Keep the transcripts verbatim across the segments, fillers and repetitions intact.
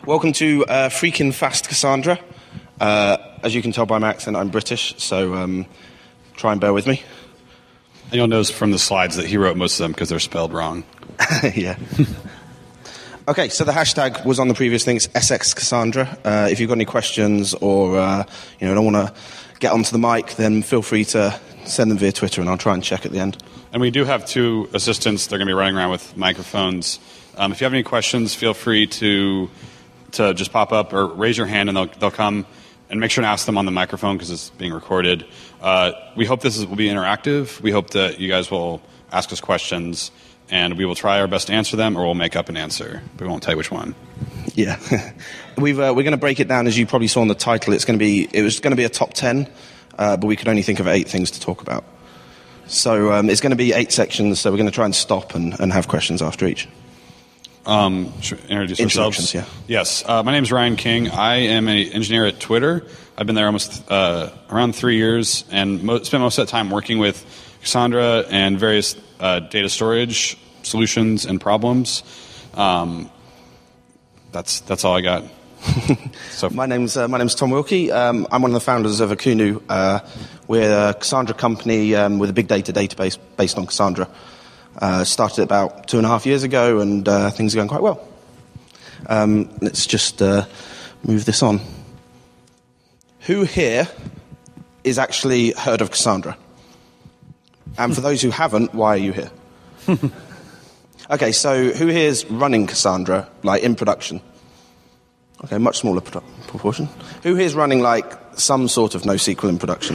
Welcome to uh, Freaking Fast Cassandra. Uh, as you can tell by my accent, I'm British, so um, try and bear with me. And you'll notice from the slides that he wrote most of them because they're spelled wrong. Yeah. Okay, so the hashtag was on the previous thing. It's S X Cassandra. Uh, if you've got any questions or uh, you know don't want to get onto the mic, then feel free to send them via Twitter, and I'll try and check at the end. And we do have two assistants. They're going to be running around with microphones. Um, if you have any questions, feel free to to just pop up or raise your hand, and they'll they'll come. And make sure to ask them on the microphone because it's being recorded. Uh, we hope this is, will be interactive. We hope that you guys will ask us questions, and we will try our best to answer them, or we'll make up an answer. But we won't tell you which one. Yeah, We've, uh, we're going to break it down, as you probably saw in the title. It's going to be it was going to be a top ten, uh, but we could only think of eight things to talk about. So um, it's going to be eight sections. So we're going to try and stop and, and have questions after each. Um, should we introduce ourselves? Yeah. Yes. Uh, my name is Ryan King. I am an engineer at Twitter. I've been there almost uh, around three years and mo- spent most of that time working with Cassandra and various uh, data storage solutions and problems. Um, that's that's all I got. So my name's uh, my name's Tom Wilkie. Um, I'm one of the founders of Akunu. Uh, we're a Cassandra company um, with a big data database based on Cassandra. Uh, started about two and a half years ago, and uh, things are going quite well. Um, let's just uh, move this on. Who here is actually heard of Cassandra? And for those who haven't, why are you here? Okay, so who here is running Cassandra, like in production? Okay, much smaller produ- proportion. Who here is running like some sort of NoSQL in production?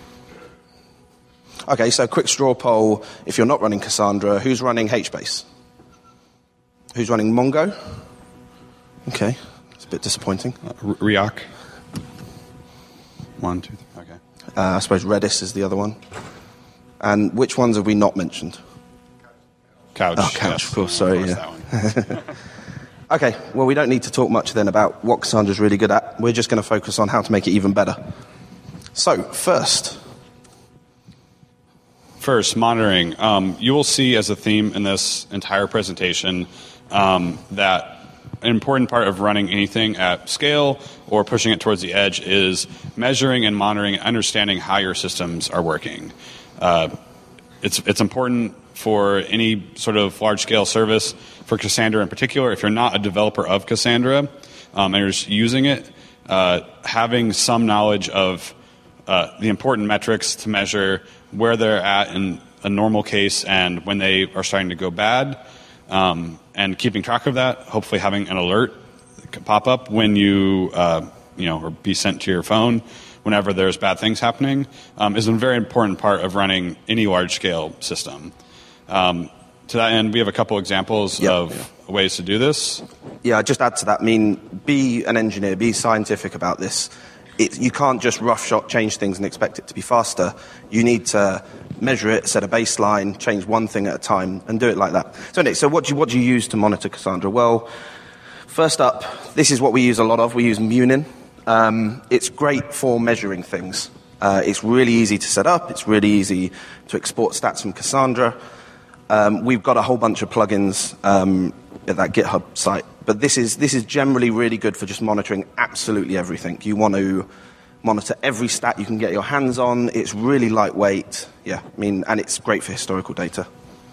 Okay, so quick straw poll. If you're not running Cassandra, who's running HBase? Who's running Mongo? Okay, it's a bit disappointing. Uh, Riak. One, two, three. Okay. Uh, I suppose Redis is the other one. And which ones have we not mentioned? Couch. Oh, Couch, yes. of course, sorry. Of course, Yeah. that one. Okay, well, we don't need to talk much then about what Cassandra's really good at. We're just going to focus on how to make it even better. So, first... First, monitoring. Um, you will see as a theme in this entire presentation um, that an important part of running anything at scale or pushing it towards the edge is measuring and monitoring and understanding how your systems are working. Uh, it's, it's important for any sort of large-scale service, for Cassandra in particular. If you're not a developer of Cassandra um, and you're just using it, uh, having some knowledge of uh, the important metrics to measure where they're at in a normal case and when they are starting to go bad, um, and keeping track of that, hopefully having an alert pop up when you, uh, you know, or be sent to your phone whenever there's bad things happening, um, is a very important part of running any large-scale system. Um, to that end, we have a couple examples yep. of ways to do this. Yeah, I'd just add to that. I mean, be an engineer, be scientific about this. It, you can't just rough-shot change things and expect it to be faster. You need to measure it, set a baseline, change one thing at a time, and do it like that. So, Nick, so what do you, what do you use to monitor Cassandra? Well, first up, this is what we use a lot of. We use Munin. Um, it's great for measuring things. Uh, it's really easy to set up. It's really easy to export stats from Cassandra. Um, we've got a whole bunch of plugins um, at that GitHub site. But this is this is generally really good for just monitoring absolutely everything. You want to monitor every stat you can get your hands on. It's really lightweight. Yeah, I mean, and it's great for historical data.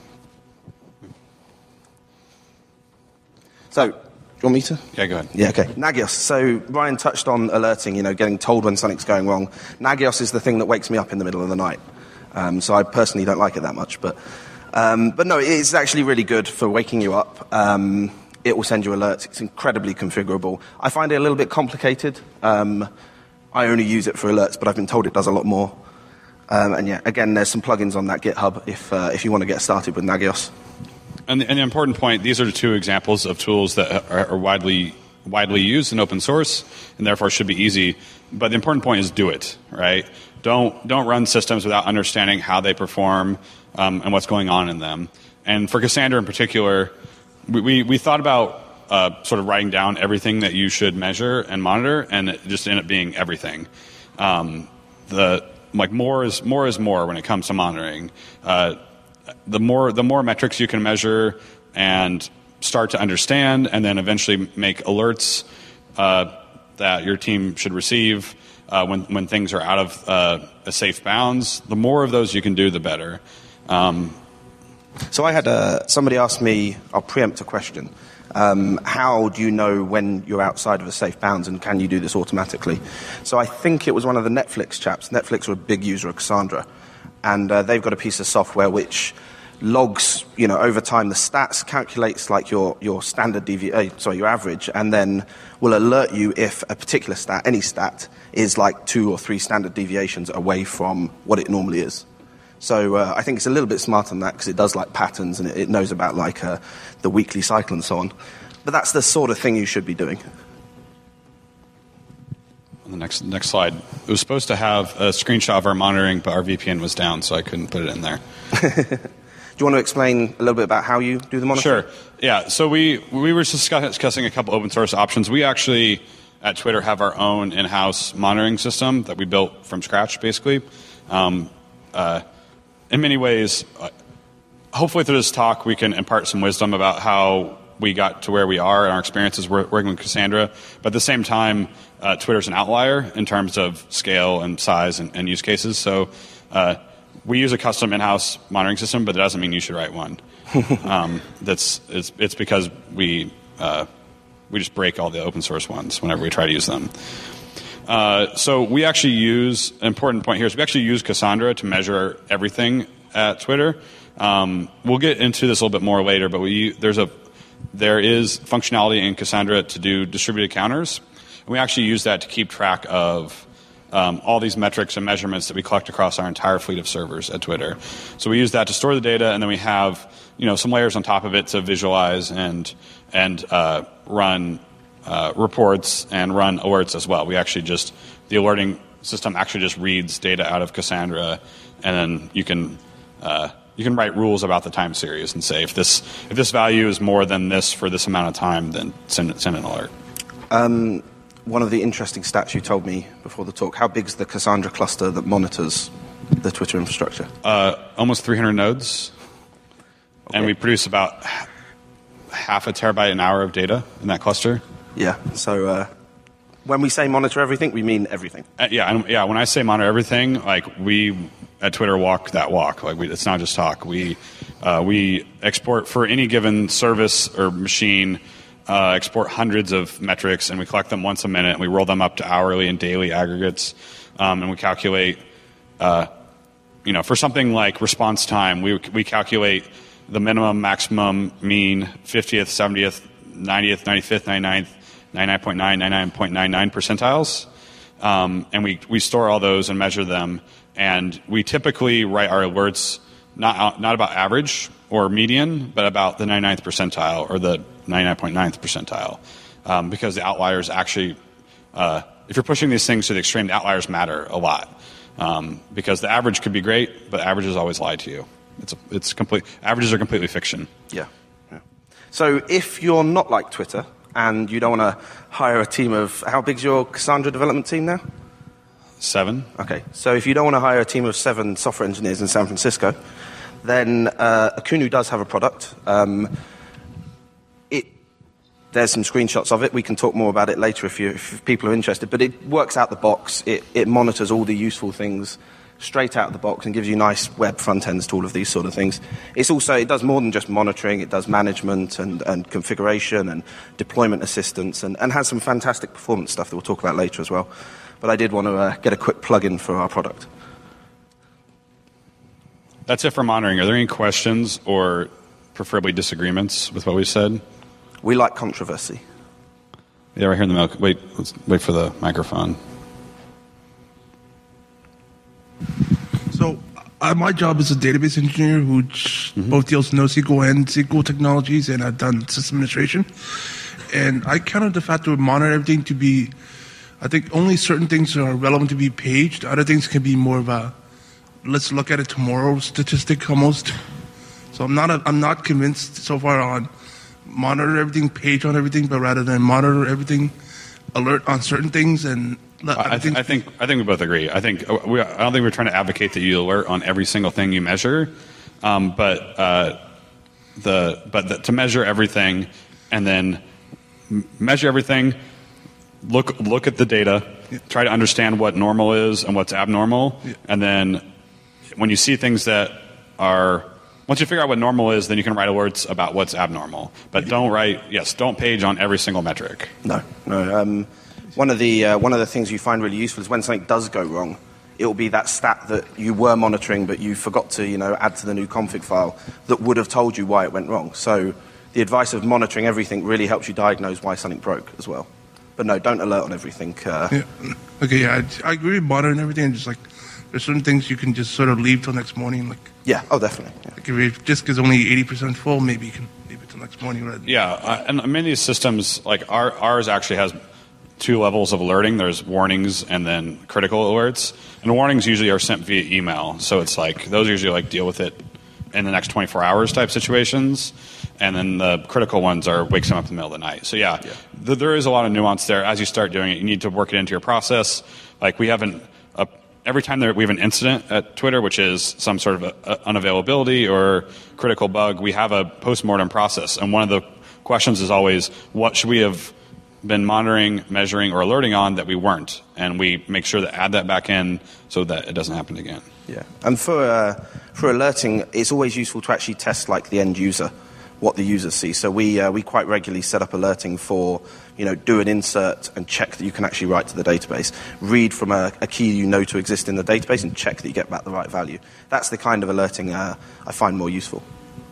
So, do you want me to? Yeah, go ahead. Yeah, okay. Nagios. So Ryan touched on alerting, you know, getting told when something's going wrong. Nagios is the thing that wakes me up in the middle of the night. Um, so I personally don't like it that much. But, um, but no, it's actually really good for waking you up. Um, it will send you alerts. It's incredibly configurable. I find it a little bit complicated. Um, I only use it for alerts, but I've been told it does a lot more. Um, and yeah, again, there's some plugins on that GitHub if uh, if you want to get started with Nagios. And the, and the important point, these are the two examples of tools that are, are widely widely used in open source, and therefore should be easy. But the important point is do it, right? Don't don't run systems without understanding how they perform um, and what's going on in them. And for Cassandra in particular, we we, we thought about uh, sort of writing down everything that you should measure and monitor, and it just ended up being everything. Um, the like more is more is more when it comes to monitoring. Uh, the more the more metrics you can measure and start to understand and then eventually make alerts uh, that your team should receive uh, when, when things are out of uh, a safe bounds. The more of those you can do, the better. Um, so I had a, somebody asked me, I'll preempt a question. Um, how do you know when you're outside of a safe bounds, and can you do this automatically? So I think it was one of the Netflix chaps. Netflix are a big user of Cassandra, and uh, they've got a piece of software which logs, you know, over time the stats, calculates like your your standard devi- uh, sorry, your average, and then will alert you if a particular stat, any stat, is like two or three standard deviations away from what it normally is. So uh, I think it's a little bit smarter than that because it does like patterns and it, it knows about like uh, the weekly cycle and so on. But that's the sort of thing you should be doing. On the next next slide, it was supposed to have a screenshot of our monitoring, but our V P N was down, so I couldn't put it in there. Do you want to explain a little bit about how you do the monitoring? Sure. Yeah. So we we were discussing a couple open source options. We actually at Twitter have our own in-house monitoring system that we built from scratch, basically. Um, uh, in many ways, uh, hopefully through this talk we can impart some wisdom about how we got to where we are and our experiences working with Cassandra. But at the same time, uh, Twitter's an outlier in terms of scale and size and, and use cases. So uh, we use a custom in-house monitoring system, but that doesn't mean you should write one. um, that's it's, it's because we uh, we just break all the open source ones whenever we try to use them. Uh, so we actually use, an important point here is we actually use Cassandra to measure everything at Twitter. Um, we'll get into this a little bit more later, but we there's a there is functionality in Cassandra to do distributed counters. And we actually use that to keep track of um, all these metrics and measurements that we collect across our entire fleet of servers at Twitter. So we use that to store the data, and then we have you know some layers on top of it to visualize and and uh, run uh, reports and run alerts as well. We actually just the alerting system actually just reads data out of Cassandra, and then you can uh, you can write rules about the time series and say if this if this value is more than this for this amount of time, then send send an alert. Um, one of the interesting stats you told me before the talk. How big is the Cassandra cluster that monitors the Twitter infrastructure? Uh, almost three hundred nodes, okay. And we produce about half a terabyte an hour of data in that cluster. Yeah. So uh, when we say monitor everything, we mean everything. Uh, yeah, and, yeah. When I say monitor everything, like we at Twitter walk that walk. Like we, it's not just talk. We uh, we export for any given service or machine. Uh, export hundreds of metrics, and we collect them once a minute. And we roll them up to hourly and daily aggregates, um, and we calculate. Uh, you know, for something like response time, we we calculate the minimum, maximum, mean, fiftieth, seventieth, ninetieth, ninety-fifth, ninety-ninth, ninety-nine point nine, ninety-nine point nine nine percentiles, um, and we we store all those and measure them. And we typically write our alerts not not about average or median, but about the ninety-ninth percentile or the ninety-nine point ninth percentile, um, because the outliers actually, uh, if you're pushing these things to the extreme, the outliers matter a lot. Um, because the average could be great, but averages always lie to you. It's a, it's complete. Averages are completely fiction. Yeah. yeah. So if you're not like Twitter and you don't want to hire a team of, how big's your Cassandra development team now? Seven. Okay. So if you don't want to hire a team of seven software engineers in San Francisco, then uh, Akunu does have a product. Um, it there's some screenshots of it. We can talk more about it later if, you, if people are interested. But it works out the box. It, it monitors all the useful things straight out of the box and gives you nice web front ends to all of these sort of things. It's also, it does more than just monitoring. It does management and, and configuration and deployment assistance and, and has some fantastic performance stuff that we'll talk about later as well. But I did want to uh, get a quick plug-in for our product. That's it for monitoring. Are there any questions or preferably disagreements with what we said? We like controversy. Yeah, right here in the middle. Wait, let's wait for the microphone. So uh, my job is a database engineer who mm-hmm. both deals with NoSQL and S Q L technologies, and I've done system administration. And I counted the fact that we monitor everything to be, I think only certain things are relevant to be paged. Other things can be more of a, let's look at it tomorrow statistic almost. So I'm not a, I'm not convinced so far on monitor everything, page on everything, but rather than monitor everything, alert on certain things, and let I, th- I think I think we both agree. I think we, I don't think we're trying to advocate that you alert on every single thing you measure, um, but uh, the but the, to measure everything and then m- measure everything, look look at the data, yeah. try to understand what normal is and what's abnormal, yeah. and then when you see things that are once you figure out what normal is, then you can write alerts about what's abnormal. But yeah. don't write yes, don't page on every single metric. No, no. Um, one of the uh, one of the things you find really useful is when something does go wrong. It will be that stat that you were monitoring, but you forgot to, you know, add to the new config file that would have told you why it went wrong. So the advice of monitoring everything really helps you diagnose why something broke as well. But no, don't alert on everything. Uh, yeah. Okay, yeah, I, I agree with monitoring everything. Just like there's certain things you can just sort of leave till next morning. Like yeah, oh, definitely. Yeah. Like if disk is only eighty percent full, maybe you can leave it till next morning. Right? Yeah, uh, and many of these systems, like our, ours, actually has two levels of alerting. There's warnings and then critical alerts. And warnings usually are sent via email. So it's like, those usually like deal with it in the next twenty-four hours type situations. And then the critical ones are wakes them up in the middle of the night. So yeah, yeah. Th- there is a lot of nuance there. As you start doing it, you need to work it into your process. Like we have an, a, every time there, we have an incident at Twitter, which is some sort of a, a unavailability or critical bug, we have a postmortem process. And one of the questions is always, what should we have been monitoring, measuring, or alerting on that we weren't, and we make sure to add that back in so that it doesn't happen again. Yeah, and for uh, for alerting, it's always useful to actually test like the end user, what the users see. So we uh, we quite regularly set up alerting for, you know, do an insert and check that you can actually write to the database, read from a, a key you know to exist in the database, and check that you get back the right value. That's the kind of alerting uh, I find more useful.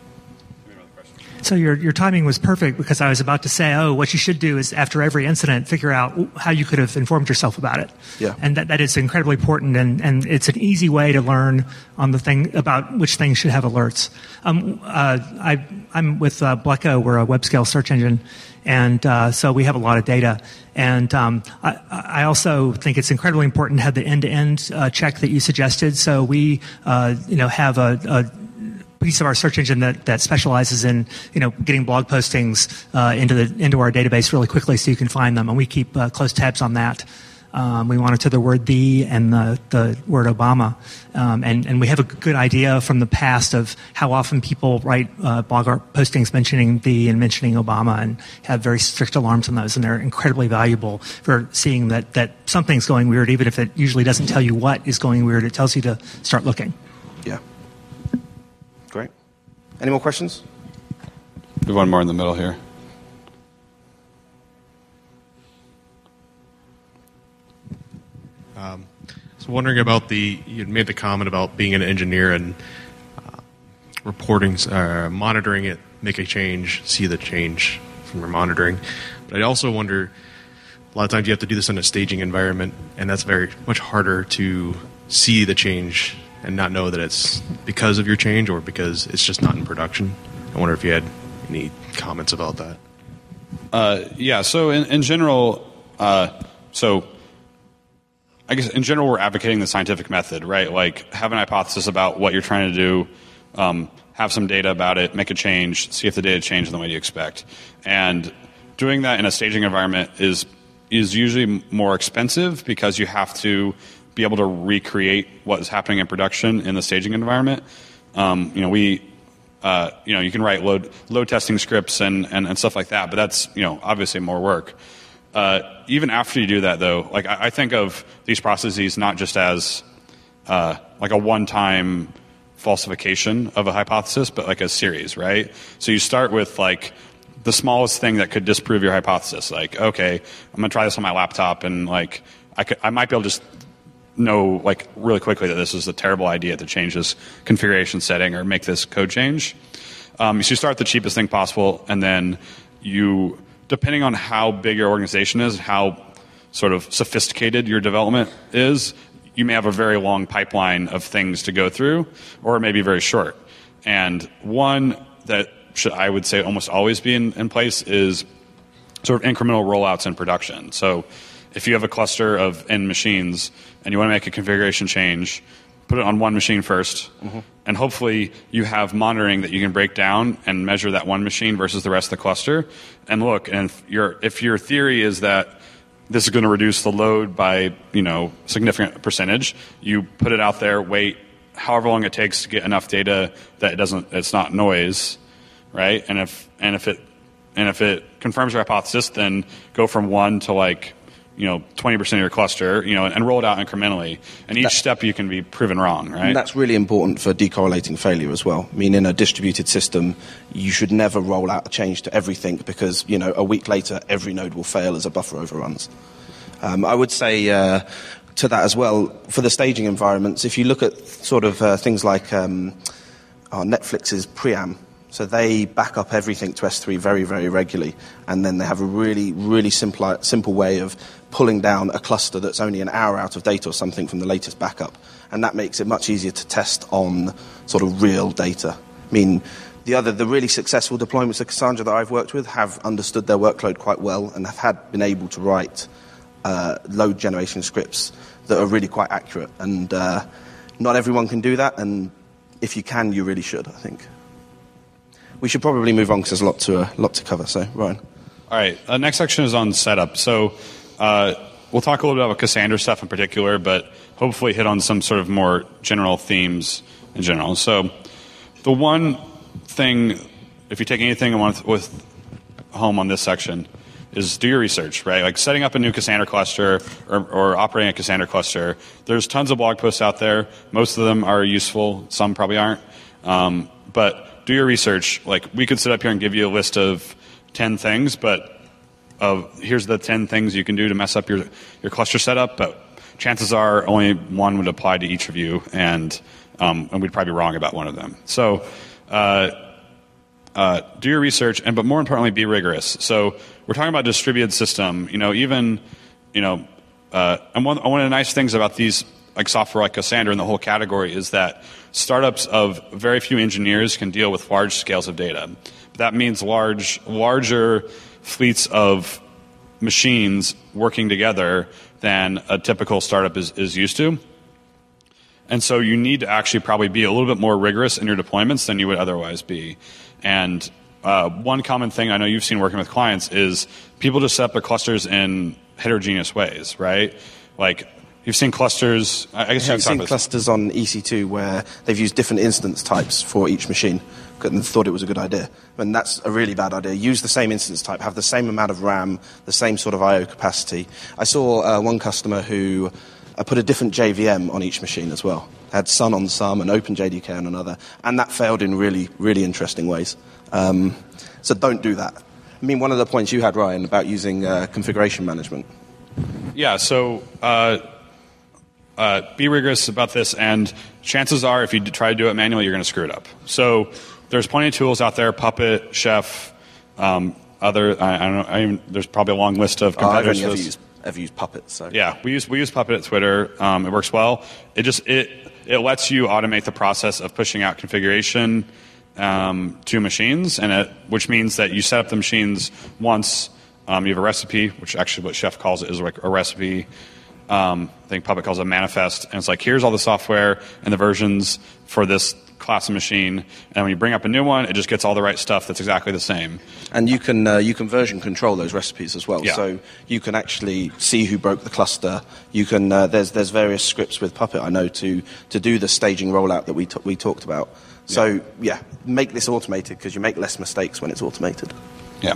So your your timing was perfect because I was about to say, oh, what you should do is after every incident, figure out how you could have informed yourself about it. Yeah. And that, that is incredibly important, and, and it's an easy way to learn on the thing about which things should have alerts. Um, uh, I, I'm with uh, Bleco. We're a web scale search engine, and uh, so we have a lot of data. And um, I, I also think it's incredibly important to have the end-to-end uh, check that you suggested. So we, uh, you know, have a, a piece of our search engine that, that specializes in, you know, getting blog postings uh, into the into our database really quickly so you can find them, and we keep uh, close tabs on that. Um, we monitor the word "the" and the, the word "Obama," um, and and we have a good idea from the past of how often people write uh, blog postings mentioning "the" and mentioning Obama, and have very strict alarms on those, and they're incredibly valuable for seeing that that something's going weird, even if it usually doesn't tell you what is going weird. It tells you to start looking. Yeah. Great. Any more questions? We have one more in the middle here. Um, so wondering about the, you made the comment about being an engineer and uh, reporting, uh, monitoring it, make a change, see the change from your monitoring. But I also wonder, a lot of times you have to do this in a staging environment, and that's very much harder to see the change and not know that it's because of your change or because it's just not in production. I wonder if you had any comments about that. Uh, yeah, so in, in general, uh, so I guess in general we're advocating the scientific method, right? Like have an hypothesis about what you're trying to do, um, have some data about it, make a change, see if the data changed in the way you expect. And doing that in a staging environment is is usually more expensive because you have to be able to recreate what is happening in production in the staging environment. Um, you know, we, uh, you know, you can write load load testing scripts and, and, and stuff like that, but that's, you know, obviously more work. Uh, even after you do that, though, like I, I think of these processes not just as uh, like a one-time falsification of a hypothesis, but like a series, right? So you start with like the smallest thing that could disprove your hypothesis. Like, okay, I'm going to try this on my laptop, and like I could, I might be able to just know like really quickly that this is a terrible idea to change this configuration setting or make this code change. Um, so you start the cheapest thing possible, and then you, depending on how big your organization is, how sort of sophisticated your development is, you may have a very long pipeline of things to go through, or maybe very short. And one that should, I would say, almost always be in, in place is sort of incremental rollouts in production. So if you have a cluster of N machines and you want to make a configuration change, put it on one machine first, mm-hmm. and hopefully you have monitoring that you can break down and measure that one machine versus the rest of the cluster. And look, and if your if your theory is that this is going to reduce the load by, you know, significant percentage, you put it out there, wait however long it takes to get enough data that it doesn't, it's not noise, right? And if and if it and if it confirms your hypothesis, then go from one to like, you know, twenty percent of your cluster, you know, and, and roll it out incrementally. And each that, step you can be proven wrong, right? And that's really important for decorrelating failure as well. I mean, in a distributed system, you should never roll out a change to everything because, you know, a week later, every node will fail as a buffer overruns. Um, I would say uh, to that as well, for the staging environments, if you look at sort of uh, things like um, oh, Netflix's Pream, so they back up everything to S three very, very regularly, and then they have a really, really simple, simple way of pulling down a cluster that's only an hour out of date or something from the latest backup, and that makes it much easier to test on sort of real data. I mean, the other, the really successful deployments of Cassandra that I've worked with have understood their workload quite well and have had been able to write uh, load generation scripts that are really quite accurate, and uh, not everyone can do that, and if you can, you really should, I think. We should probably move on because there's a lot to, uh, lot to cover. So, Ryan. All right. Uh, next section is on setup. So uh, we'll talk a little bit about Cassandra stuff in particular, but hopefully hit on some sort of more general themes in general. So the one thing, if you take anything with, with home on this section, is do your research, right? Like setting up a new Cassandra cluster or, or operating a Cassandra cluster. There's tons of blog posts out there. Most of them are useful. Some probably aren't. Um, but do your research. Like, we could sit up here and give you a list of ten things, but of here's the ten things you can do to mess up your, your cluster setup, but chances are only one would apply to each of you, and um, and we'd probably be wrong about one of them. So uh, uh, do your research, and but more importantly, be rigorous. So we're talking about a distributed system. You know, even, you know, uh, and one, one of the nice things about these, like software like Cassandra and the whole category, is that startups of very few engineers can deal with large scales of data. That means large, larger fleets of machines working together than a typical startup is, is used to. And so you need to actually probably be a little bit more rigorous in your deployments than you would otherwise be. And uh, one common thing I know you've seen working with clients is people just set up their clusters in heterogeneous ways, right? Like, you've seen clusters. I guess yeah, you've seen clusters on E C two where they've used different instance types for each machine and thought it was a good idea. And that's a really bad idea. Use the same instance type, have the same amount of RAM, the same sort of I O capacity. I saw uh, one customer who uh, put a different J V M on each machine as well. Had Sun on some and Open J D K on another, and that failed in really, really interesting ways. Um, so don't do that. I mean, one of the points you had, Ryan, about using uh, configuration management. Yeah, so uh, uh, be rigorous about this, and chances are if you try to do it manually, you're going to screw it up. So there's plenty of tools out there, Puppet, Chef, um, other, I, I don't know, I even, there's probably a long list of competitors. Oh, I've only ever used, ever used Puppet. So. Yeah, we use, we use Puppet at Twitter. Um, it works well. It just, it, it lets you automate the process of pushing out configuration um, to machines, and it, which means that you set up the machines once. Um, you have a recipe, which actually what Chef calls it is like a recipe. Um, I think Puppet calls it a manifest, and it's like, here's all the software and the versions for this class of machine, and when you bring up a new one, it just gets all the right stuff that's exactly the same. And you can uh, you can version control those recipes as well. Yeah. So you can actually see who broke the cluster. You can uh, there's there's various scripts with Puppet I know to to do the staging rollout that we t- we talked about. So yeah, yeah make this automated because you make less mistakes when it's automated. Yeah.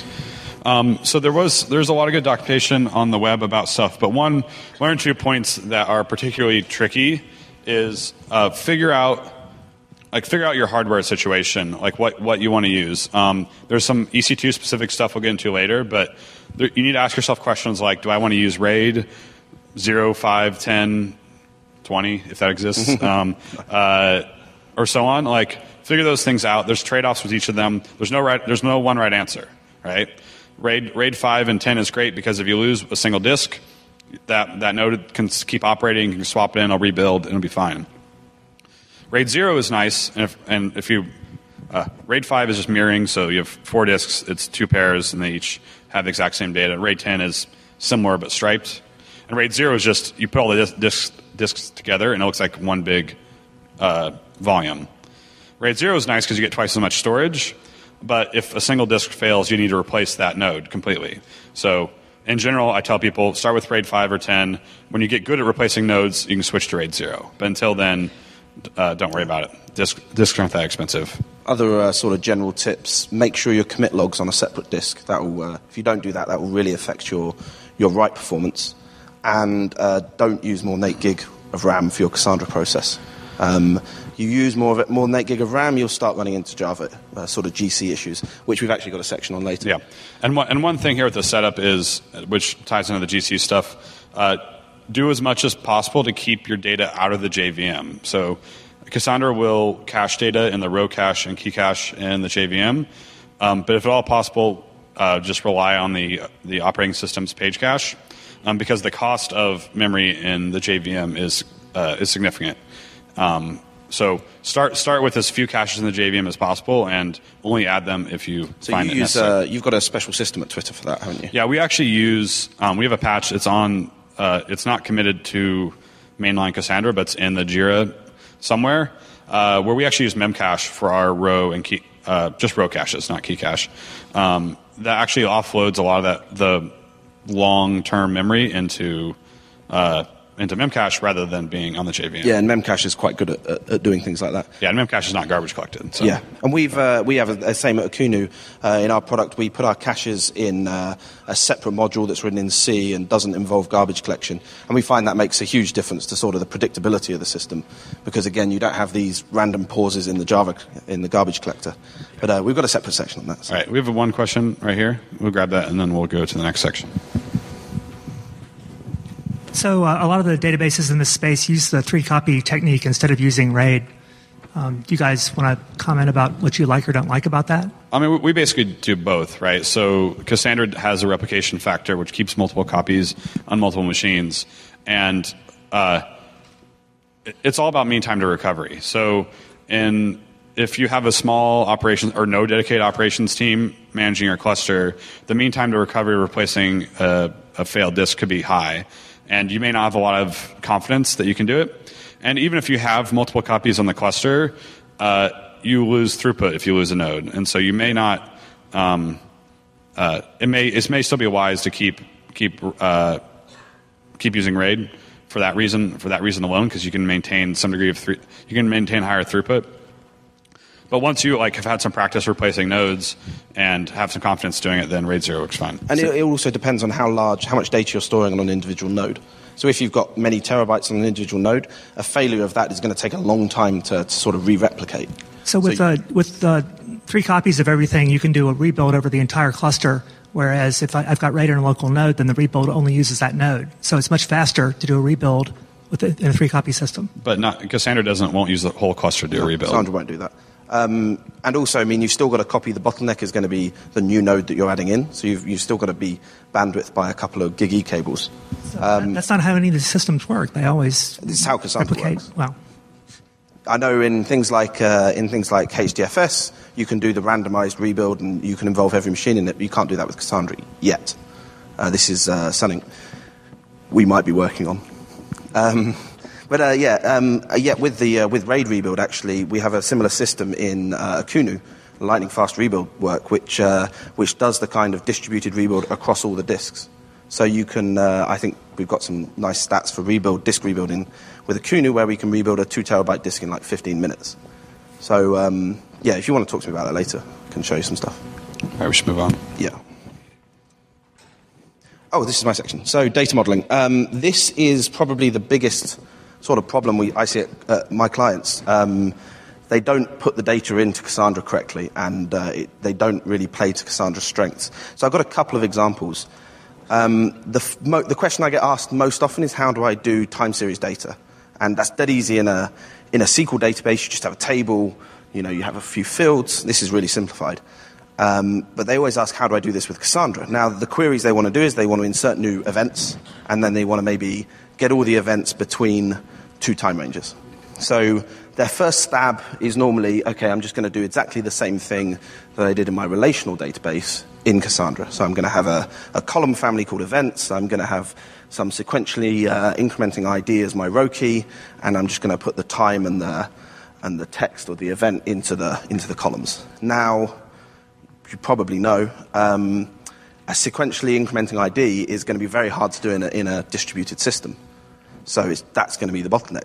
Um, so there was there's a lot of good documentation on the web about stuff, but one one or two points that are particularly tricky is uh, figure out like figure out your hardware situation, like what, what you want to use. Um, there's some E C two specific stuff we'll get into later, but there, you need to ask yourself questions like, do I want to use RAID zero, five, ten, twenty, if that exists, um, uh, or so on? Like, figure those things out. There's trade-offs with each of them. There's no right. There's no one right answer, right? RAID, RAID five and ten is great because if you lose a single disk, that, that node can keep operating, you can swap it in, it'll rebuild, and it'll be fine. RAID zero is nice, and if, and if you, uh, RAID five is just mirroring, so you have four disks, it's two pairs, and they each have the exact same data. RAID ten is similar but striped. And RAID zero is just, you put all the dis- disks, disks together, and it looks like one big uh, volume. RAID zero is nice because you get twice as much storage, but if a single disk fails, you need to replace that node completely. So in general, I tell people, start with RAID five or ten. When you get good at replacing nodes, you can switch to RAID zero. But until then, uh, don't worry about it. Disk, disks aren't that expensive. Other uh, sort of general tips: make sure your commit logs on a separate disk. That will, uh, if you don't do that, that will really affect your your write performance. And uh, don't use more than eight gig of RAM for your Cassandra process. Um, you use more of it, more than eight gig of RAM, you'll start running into Java uh, sort of G C issues, which we've actually got a section on later. Yeah, and one, and one thing here with the setup is, which ties into the G C stuff, uh, do as much as possible to keep your data out of the J V M. So Cassandra will cache data in the row cache and key cache in the J V M, um, but if at all possible, uh, just rely on the the operating system's page cache, um, because the cost of memory in the J V M is uh, is significant. Um, so start start with as few caches in the J V M as possible, and only add them if you so find you it use, necessary. Uh, you've got a special system at Twitter for that, haven't you? Yeah, we actually use. Um, we have a patch. It's on. Uh, it's not committed to mainline Cassandra, but it's in the Jira somewhere, uh, where we actually use Memcache for our row and key, uh, just row caches, not key cache. Um, that actually offloads a lot of that the long-term memory into uh, into Memcache rather than being on the J V M. Yeah, and Memcache is quite good at, at, at doing things like that. Yeah, and Memcache is not garbage collected. So. Yeah, and we've uh, we have the same at Akunu uh, in our product. We put our caches in uh, a separate module that's written in C and doesn't involve garbage collection, and we find that makes a huge difference to sort of the predictability of the system, because again, you don't have these random pauses in the Java in the garbage collector. But uh, we've got a separate section on that. So. All right, we have one question right here. We'll grab that, and then we'll go to the next section. So uh, a lot of the databases in this space use the three-copy technique instead of using RAID. Um, do you guys want to comment about what you like or don't like about that? I mean, we basically do both, right? So Cassandra has a replication factor, which keeps multiple copies on multiple machines. And uh, it's all about mean time to recovery. So in, if you have a small operations or no dedicated operations team managing your cluster, the mean time to recovery replacing a, a failed disk could be high. And you may not have a lot of confidence that you can do it. And even if you have multiple copies on the cluster, uh, you lose throughput if you lose a node. And so you may not. Um, uh, it may it may still be wise to keep keep uh, keep using RAID for that reason for that reason alone, because you can maintain some degree of th- you can maintain higher throughput. But once you like have had some practice replacing nodes and have some confidence doing it, then RAID zero works fine. And so, it, it also depends on how large, how much data you're storing on an individual node. So if you've got many terabytes on an individual node, a failure of that is going to take a long time to, to sort of re-replicate. So with so uh, with uh, three copies of everything, you can do a rebuild over the entire cluster. Whereas if I, I've got RAID in a local node, then the rebuild only uses that node. So it's much faster to do a rebuild with a, in a three-copy system. But not Cassandra doesn't won't use the whole cluster to do no, a rebuild. Cassandra won't do that. Um, and also, I mean, you've still got to copy. The bottleneck is going to be the new node that you're adding in. So you've, you've still got to be bandwidth by a couple of gig E cables. So um, that, that's not how any of the systems work. They always this is how Cassandra replicate. Works. Well, I know in things like uh, in things like H D F S, you can do the randomized rebuild and you can involve every machine in it. But you can't do that with Cassandra yet. Uh, this is uh, something we might be working on. Um, But uh, yeah, um, uh, yeah, with the uh, with RAID rebuild, actually, we have a similar system in uh, Akunu, lightning fast rebuild work, which uh, which does the kind of distributed rebuild across all the disks. So you can, uh, I think we've got some nice stats for rebuild disk rebuilding with Akunu, where we can rebuild a two terabyte disk in like fifteen minutes. So um, yeah, if you want to talk to me about that later, I can show you some stuff. All right, we should move on. Yeah. Oh, this is my section. So data modeling. Um, this is probably the biggest sort of problem we I see at uh, my clients. Um, they don't put the data into Cassandra correctly, and uh, it, they don't really play to Cassandra's strengths. So I've got a couple of examples. Um, the, f- mo- the question I get asked most often is, how do I do time series data? And that's dead easy in a in a S Q L database. You just have a table. You know, you have a few fields. This is really simplified. Um, but they always ask, how do I do this with Cassandra? Now, the queries they want to do is they want to insert new events, and then they want to maybe get all the events between two time ranges. So their first stab is normally, okay, I'm just going to do exactly the same thing that I did in my relational database in Cassandra. So I'm going to have a, a column family called events. I'm going to have some sequentially uh, incrementing I D as my row key, and I'm just going to put the time and the and the text or the event into the into the columns. Now, you probably know, um, a sequentially incrementing I D is going to be very hard to do in a, in a distributed system. So it's, that's going to be the bottleneck. So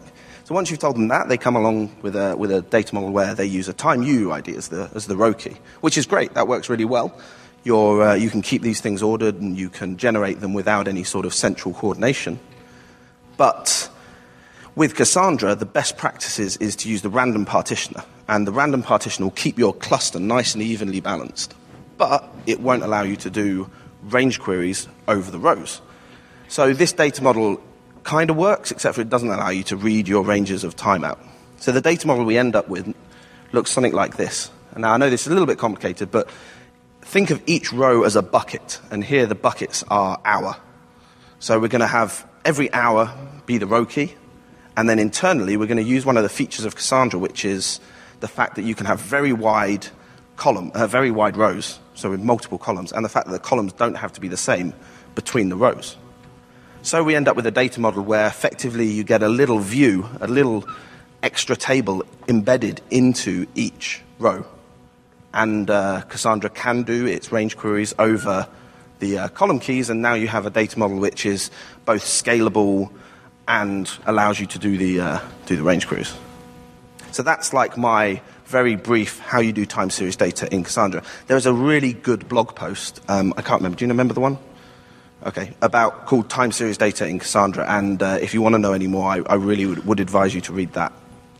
So once you've told them that, they come along with a, with a data model where they use a time U I D as the, as the row key, which is great. That works really well. You're, uh, you can keep these things ordered and you can generate them without any sort of central coordination. But with Cassandra, the best practices is to use the random partitioner. And the random partitioner will keep your cluster nice and evenly balanced. But it won't allow you to do range queries over the rows. So this data model kind of works, except for it doesn't allow you to read your ranges of timeout. So the data model we end up with looks something like this. And now I know this is a little bit complicated, but think of each row as a bucket, and here the buckets are hour. So we're going to have every hour be the row key, and then internally we're going to use one of the features of Cassandra, which is the fact that you can have very wide column, uh, very wide rows, so with multiple columns, and the fact that the columns don't have to be the same between the rows. So we end up with a data model where effectively you get a little view, a little extra table embedded into each row. And uh, Cassandra can do its range queries over the uh, column keys, and now you have a data model which is both scalable and allows you to do the, uh, do the range queries. So that's like my very brief how you do time series data in Cassandra. There is a really good blog post, um, I can't remember, do you remember the one? Okay, about called Time Series Data in Cassandra, and uh, if you want to know any more, I, I really would, would advise you to read that.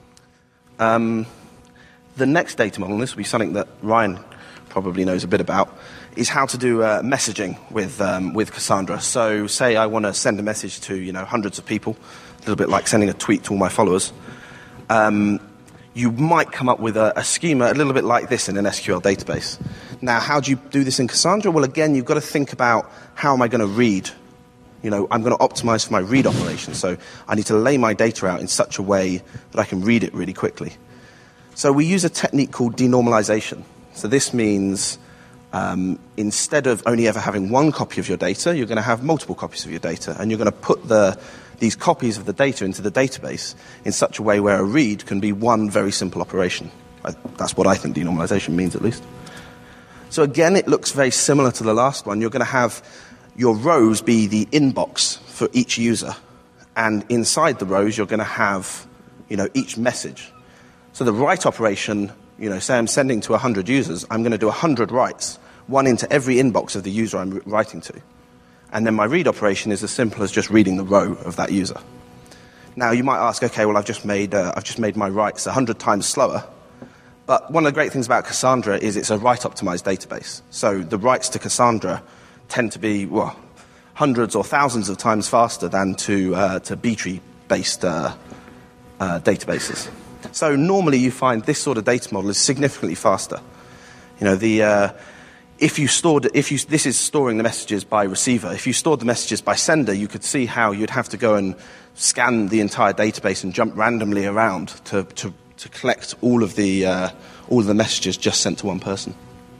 Um, the next data model, and this will be something that Ryan probably knows a bit about, is how to do uh, messaging with um, with Cassandra. So, say I want to send a message to you know hundreds of people, a little bit like sending a tweet to all my followers. Um, you might come up with a, a schema a little bit like this in an S Q L database. Now, how do you do this in Cassandra? Well, again, you've got to think about how am I going to read? You know, I'm going to optimize for my read operation, so I need to lay my data out in such a way that I can read it really quickly. So we use a technique called denormalization. So this means um, instead of only ever having one copy of your data, you're going to have multiple copies of your data, and you're going to put the these copies of the data into the database in such a way where a read can be one very simple operation. I, that's what I think denormalization means, at least. So again, it looks very similar to the last one. You're going to have your rows be the inbox for each user, and inside the rows, you're going to have, you know, each message. So the write operation, you know, say I'm sending to one hundred users, I'm going to do one hundred writes, one into every inbox of the user I'm writing to. And then my read operation is as simple as just reading the row of that user. Now, you might ask, okay, well, I've just made, uh, I've just made my writes one hundred times slower. But one of the great things about Cassandra is it's a write-optimized database. So the writes to Cassandra tend to be, well, hundreds or thousands of times faster than to, uh, to B-tree-based uh, uh, databases. So normally you find this sort of data model is significantly faster. You know, the... Uh, If you stored, if you, this is storing the messages by receiver. If you stored the messages by sender, you could see how you'd have to go and scan the entire database and jump randomly around to, to, to collect all of the uh, all of the messages just sent to one person.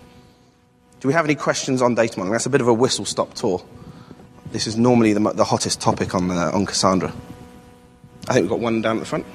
Do we have any questions on data modeling? That's a bit of a whistle-stop tour. This is normally the, the hottest topic on uh, on Cassandra. I think we've got one down at the front.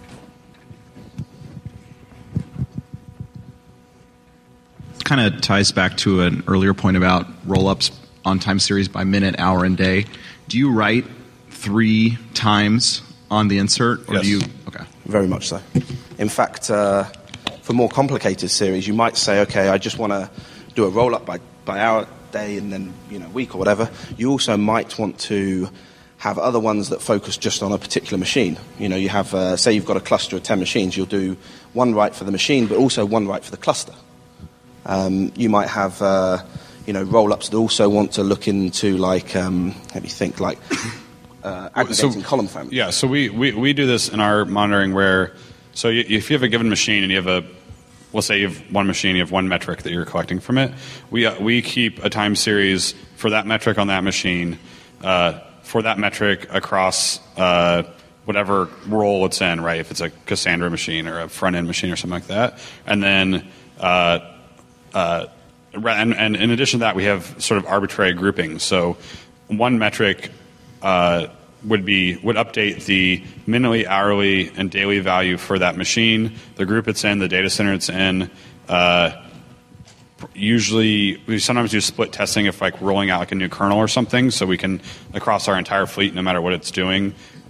Kind of ties back to an earlier point about roll-ups on time series by minute, hour, and day. Do you write three times on the insert, or yes. do you? Okay, very much so. In fact, uh, for more complicated series, you might say, okay, I just want to do a roll-up by by hour, day, and then you know week or whatever. You also might want to have other ones that focus just on a particular machine. You know, you have uh, say you've got a cluster of ten machines. You'll do one write for the machine, but also one write for the cluster. Um, you might have, uh, you know, roll-ups that also want to look into, like, um, let me think, like uh, aggregating so, column families. Yeah, so we, we, we do this in our monitoring where, so you, if you have a given machine and you have a, we'll say you have one machine, you have one metric that you're collecting from it, we uh, we keep a time series for that metric on that machine, uh, for that metric across uh, whatever role it's in, right? If it's a Cassandra machine or a front-end machine or something like that. And then... Uh, Uh, and, and in addition to that, we have sort of arbitrary groupings. So one metric uh, would be would update the minutely, hourly, and daily value for that machine, the group it's in, the data center it's in. Uh, usually, we sometimes do split testing if like rolling out like a new kernel or something, so we can across our entire fleet, no matter what it's doing,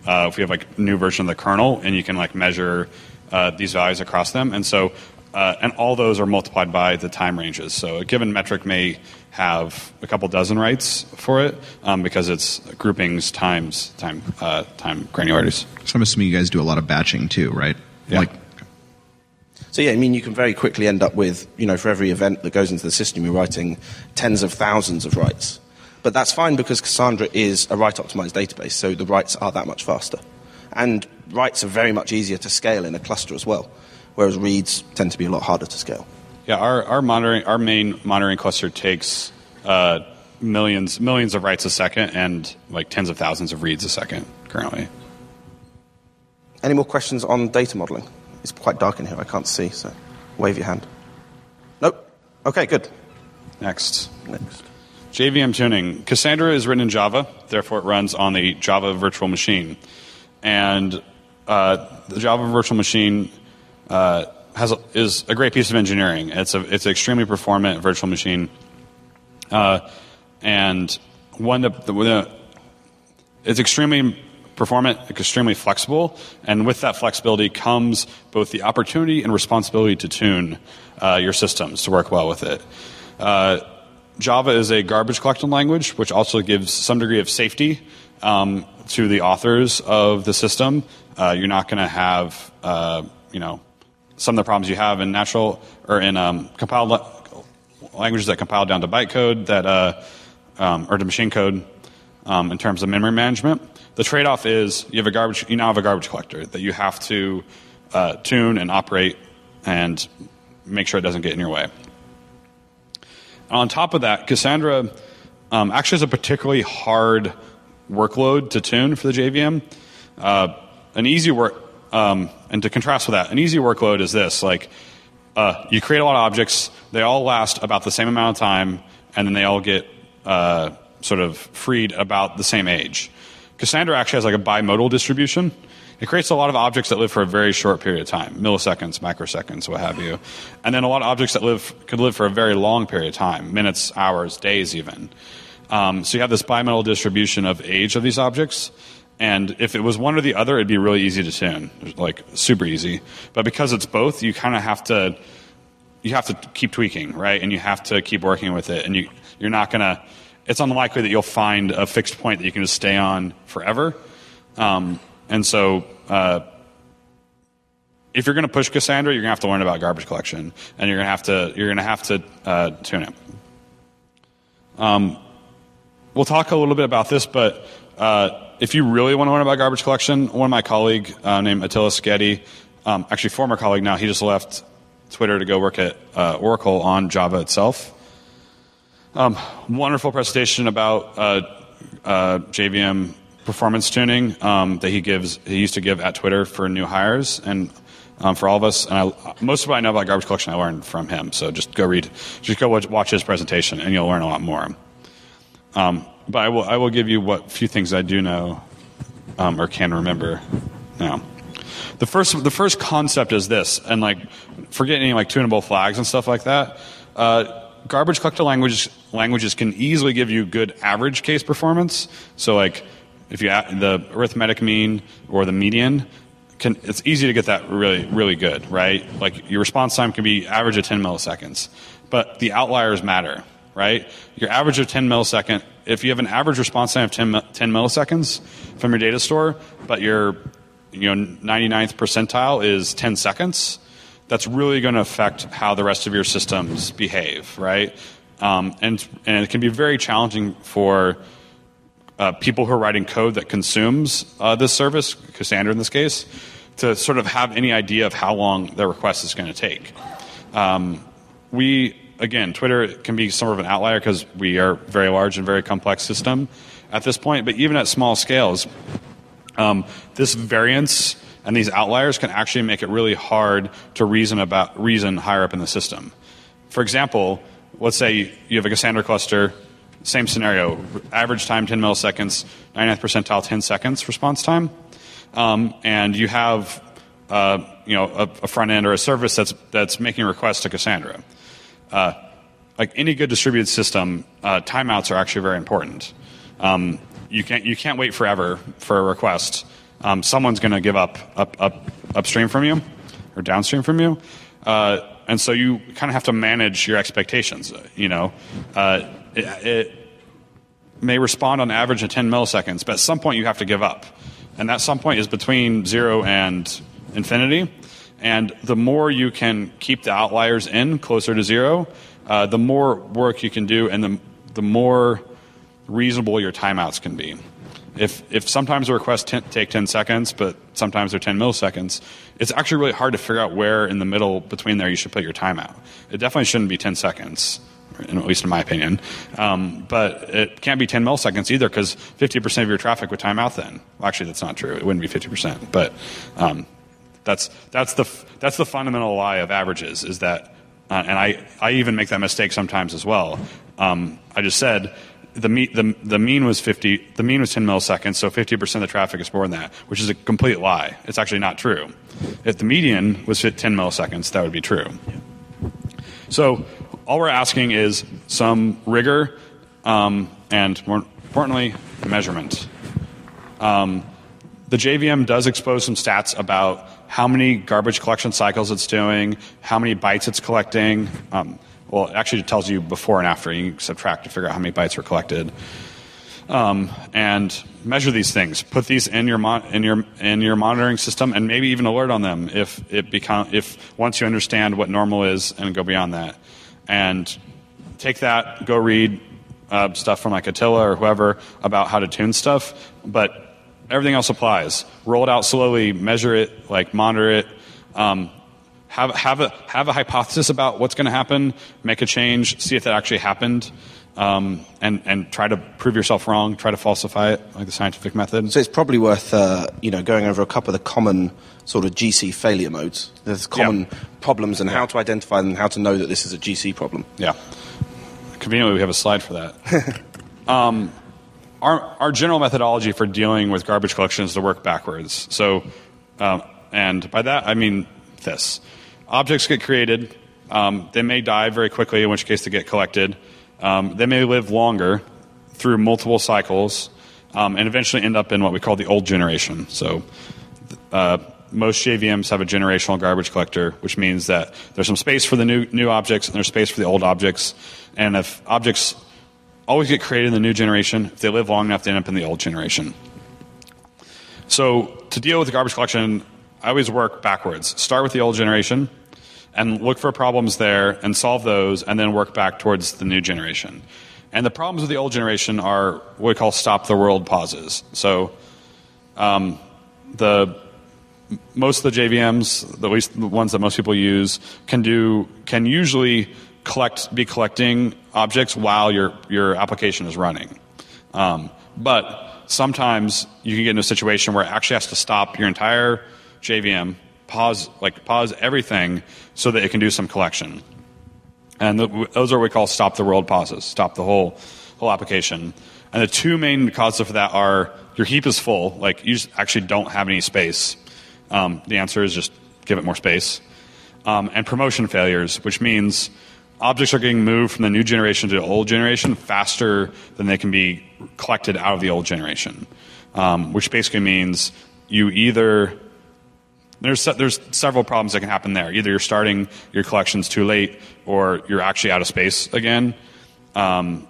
uh, if we have like a new version of the kernel, and you can like measure uh, these values across them. And so, uh, and all those are multiplied by the time ranges. So a given metric may have a couple dozen writes for it um, because it's groupings times time uh, time granularities. So I'm assuming you guys do a lot of batching too, right? Yeah. Like, So yeah, I mean, you can very quickly end up with, you know, for every event that goes into the system, you're writing tens of thousands of writes. But that's fine because Cassandra is a write-optimized database, so the writes are that much faster. And writes are very much easier to scale in a cluster as well, whereas reads tend to be a lot harder to scale. Yeah, our, our monitoring, our main monitoring cluster takes uh, millions millions of writes a second and like tens of thousands of reads a second currently. Any more questions on data modeling? It's quite dark in here, I can't see, so wave your hand. Nope. Okay, good. Next. Next. J V M tuning. Cassandra is written in Java, therefore it runs on the Java virtual machine. And uh, the Java virtual machine uh, has a, is a great piece of engineering. It's a it's an extremely performant virtual machine, uh, and one that the, it's extremely performant, extremely flexible, and with that flexibility comes both the opportunity and responsibility to tune uh, your systems to work well with it. Uh, Java is a garbage collection language, which also gives some degree of safety um, to the authors of the system. Uh, you're not going to have, uh, you know, some of the problems you have in natural or in um, compiled la- languages that compile down to bytecode that uh, um, or to machine code um, in terms of memory management. The trade-off is you have a garbage. You now have a garbage collector that you have to uh, tune and operate and make sure it doesn't get in your way. On top of that, Cassandra um, actually has a particularly hard workload to tune for the J V M. Uh, an easy work, um, and to contrast with that, an easy workload is this: like uh, you create a lot of objects, they all last about the same amount of time, and then they all get uh, sort of freed about the same age. Cassandra actually has like a bimodal distribution. It creates a lot of objects that live for a very short period of time, milliseconds, microseconds, what have you. And then a lot of objects that live could live for a very long period of time, minutes, hours, days even. Um, so you have this bimodal distribution of age of these objects. And if it was one or the other, it'd be really easy to tune, like super easy. But because it's both, you kind of have to you have to keep tweaking, right? And you have to keep working with it. And you, you're not going to – it's unlikely that you'll find a fixed point that you can just stay on forever. Um, and so uh, if you're going to push Cassandra, you're going to have to learn about garbage collection, and you're going to have to you're going to have to uh, tune it. Um, we'll talk a little bit about this, but uh, if you really want to learn about garbage collection, one of my colleague uh, named Attila Skedi, um, actually former colleague now, he just left Twitter to go work at uh, Oracle on Java itself. Um, wonderful presentation about uh, uh, J V M performance tuning um, that he gives. He used to give at Twitter for new hires and um, for all of us. And I, most of what I know about garbage collection, I learned from him. So just go read, just go watch, watch his presentation, and you'll learn a lot more. Um, but I will, I will give you what few things I do know um, or can remember now. The first, the first concept is this, and like forget any like tunable flags and stuff like that. Uh, Garbage collector languages languages can easily give you good average case performance. So, like, if you add the arithmetic mean or the median, can it's easy to get that really really good, right? Like your response time can be average of ten milliseconds, but the outliers matter, right? Your average of ten millisecond. If you have an average response time of ten, ten milliseconds from your data store, but your you know ninety-ninth percentile is ten seconds. That's really going to affect how the rest of your systems behave, right? Um, and and it can be very challenging for uh, people who are writing code that consumes uh, this service, Cassandra in this case, to sort of have any idea of how long their request is going to take. Um, we, again, Twitter can be sort of an outlier because we are a very large and very complex system at this point, but even at small scales, um, this variance and these outliers can actually make it really hard to reason about reason higher up in the system. For example, let's say you have a Cassandra cluster, same scenario, average time ten milliseconds, ninety-ninth percentile ten seconds response time, um, and you have uh, you know a, a front end or a service that's that's making requests to Cassandra. Uh, like any good distributed system, uh, timeouts are actually very important. Um, you can't you can't wait forever for a request. Um, someone's going to give up, up up upstream from you or downstream from you. Uh, and so you kind of have to manage your expectations. You know, uh, it, it may respond on average at ten milliseconds, but at some point you have to give up. And that some point is between zero and infinity. And the more you can keep the outliers in closer to zero, uh, the more work you can do and the, the more reasonable your timeouts can be. If if sometimes the requests t- take ten seconds, but sometimes they're ten milliseconds, it's actually really hard to figure out where in the middle between there you should put your timeout. It definitely shouldn't be ten seconds, at least in my opinion. Um, but it can't be ten milliseconds either because fifty percent of your traffic would time out then. Well, actually, that's not true. It wouldn't be fifty percent. But um, that's that's the that's the fundamental lie of averages is that, uh, and I, I even make that mistake sometimes as well. Um, I just said, The, me, the the mean was fifty. The mean was ten milliseconds, so fifty percent of the traffic is more than that, which is a complete lie. It's actually not true. If the median was ten milliseconds, that would be true. So all we're asking is some rigor um, and, more importantly, measurement. Um, the J V M does expose some stats about how many garbage collection cycles it's doing, how many bytes it's collecting. Um, Well, it actually tells you before and after. You can subtract to figure out how many bytes were collected, um, and measure these things. Put these in your mon- in your in your monitoring system, and maybe even alert on them if it become if once you understand what normal is, and go beyond that. And take that, go read uh, stuff from like Attila or whoever about how to tune stuff. But everything else applies. Roll it out slowly, measure it, like monitor it. Um, Have have a have a hypothesis about what's going to happen. Make a change. See if that actually happened, um, and and try to prove yourself wrong. Try to falsify it, like the scientific method. So it's probably worth uh, you know going over a couple of the common sort of G C failure modes. There's common yeah. problems and yeah. how to identify them, and how to know that this is a G C problem. Yeah. Conveniently, we have a slide for that. um, our our general methodology for dealing with garbage collection is to work backwards. So, um, and by that I mean this. Objects get created. Um, they may die very quickly, in which case they get collected. Um, they may live longer through multiple cycles um, and eventually end up in what we call the old generation. So uh, most J V Ms have a generational garbage collector, which means that there's some space for the new new objects and there's space for the old objects. And if objects always get created in the new generation, if they live long enough, they end up in the old generation. So to deal with the garbage collection, I always work backwards. Start with the old generation and look for problems there and solve those and then work back towards the new generation. And the problems with the old generation are what we call stop the world pauses. So um, the most of the J V Ms, at least the ones that most people use, can do can usually collect be collecting objects while your your application is running. Um, but sometimes you can get into a situation where it actually has to stop your entire J V M, pause like pause everything so that it can do some collection. And the, those are what we call stop the world pauses, stop the whole whole application. And the two main causes for that are your heap is full, like you just actually don't have any space. Um, the answer is just give it more space. Um, and promotion failures, which means objects are getting moved from the new generation to the old generation faster than they can be collected out of the old generation, um, which basically means you either There's there's several problems that can happen there. Either you're starting your collections too late, or you're actually out of space again, um,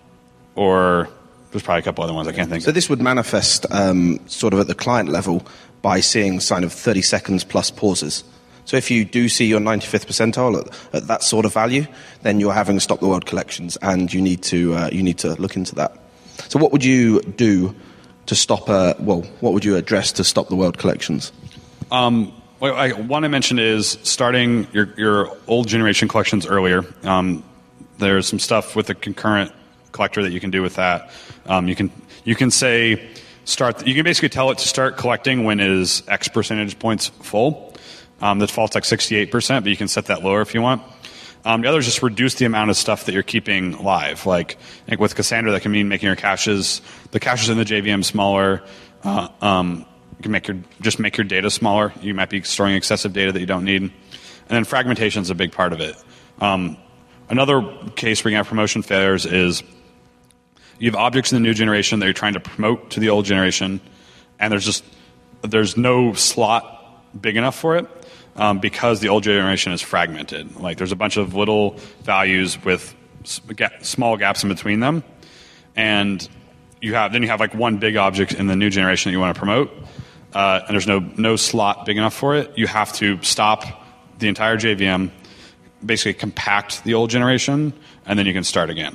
or there's probably a couple other ones I can't think of. So this would manifest um, sort of at the client level by seeing a sign of thirty seconds plus pauses. So if you do see your ninety-fifth percentile at, at that sort of value, then you're having stop the world collections, and you need to uh, you need to look into that. So what would you do to stop? Uh, well, what would you address to stop the world collections? Um, Well, I, one I mentioned is starting your, your old generation collections earlier. Um, there's some stuff with the concurrent collector that you can do with that. Um, you can you can say start. You can basically tell it to start collecting when it is X percentage points full. Um, the default's like sixty-eight percent, but you can set that lower if you want. Um, the other is just reduce the amount of stuff that you're keeping live. Like, like with Cassandra, that can mean making your caches, the caches in the J V M smaller. Uh, um, You can make your just make your data smaller. You might be storing excessive data that you don't need. And then fragmentation is a big part of it. Um, another case where you have promotion failures is you have objects in the new generation that you're trying to promote to the old generation, and there's just there's no slot big enough for it um, because the old generation is fragmented. Like there's a bunch of little values with s- ga- small gaps in between them, and you have then you have like one big object in the new generation that you want to promote, uh, and there's no no slot big enough for it. You have to stop the entire J V M, basically compact the old generation, and then you can start again.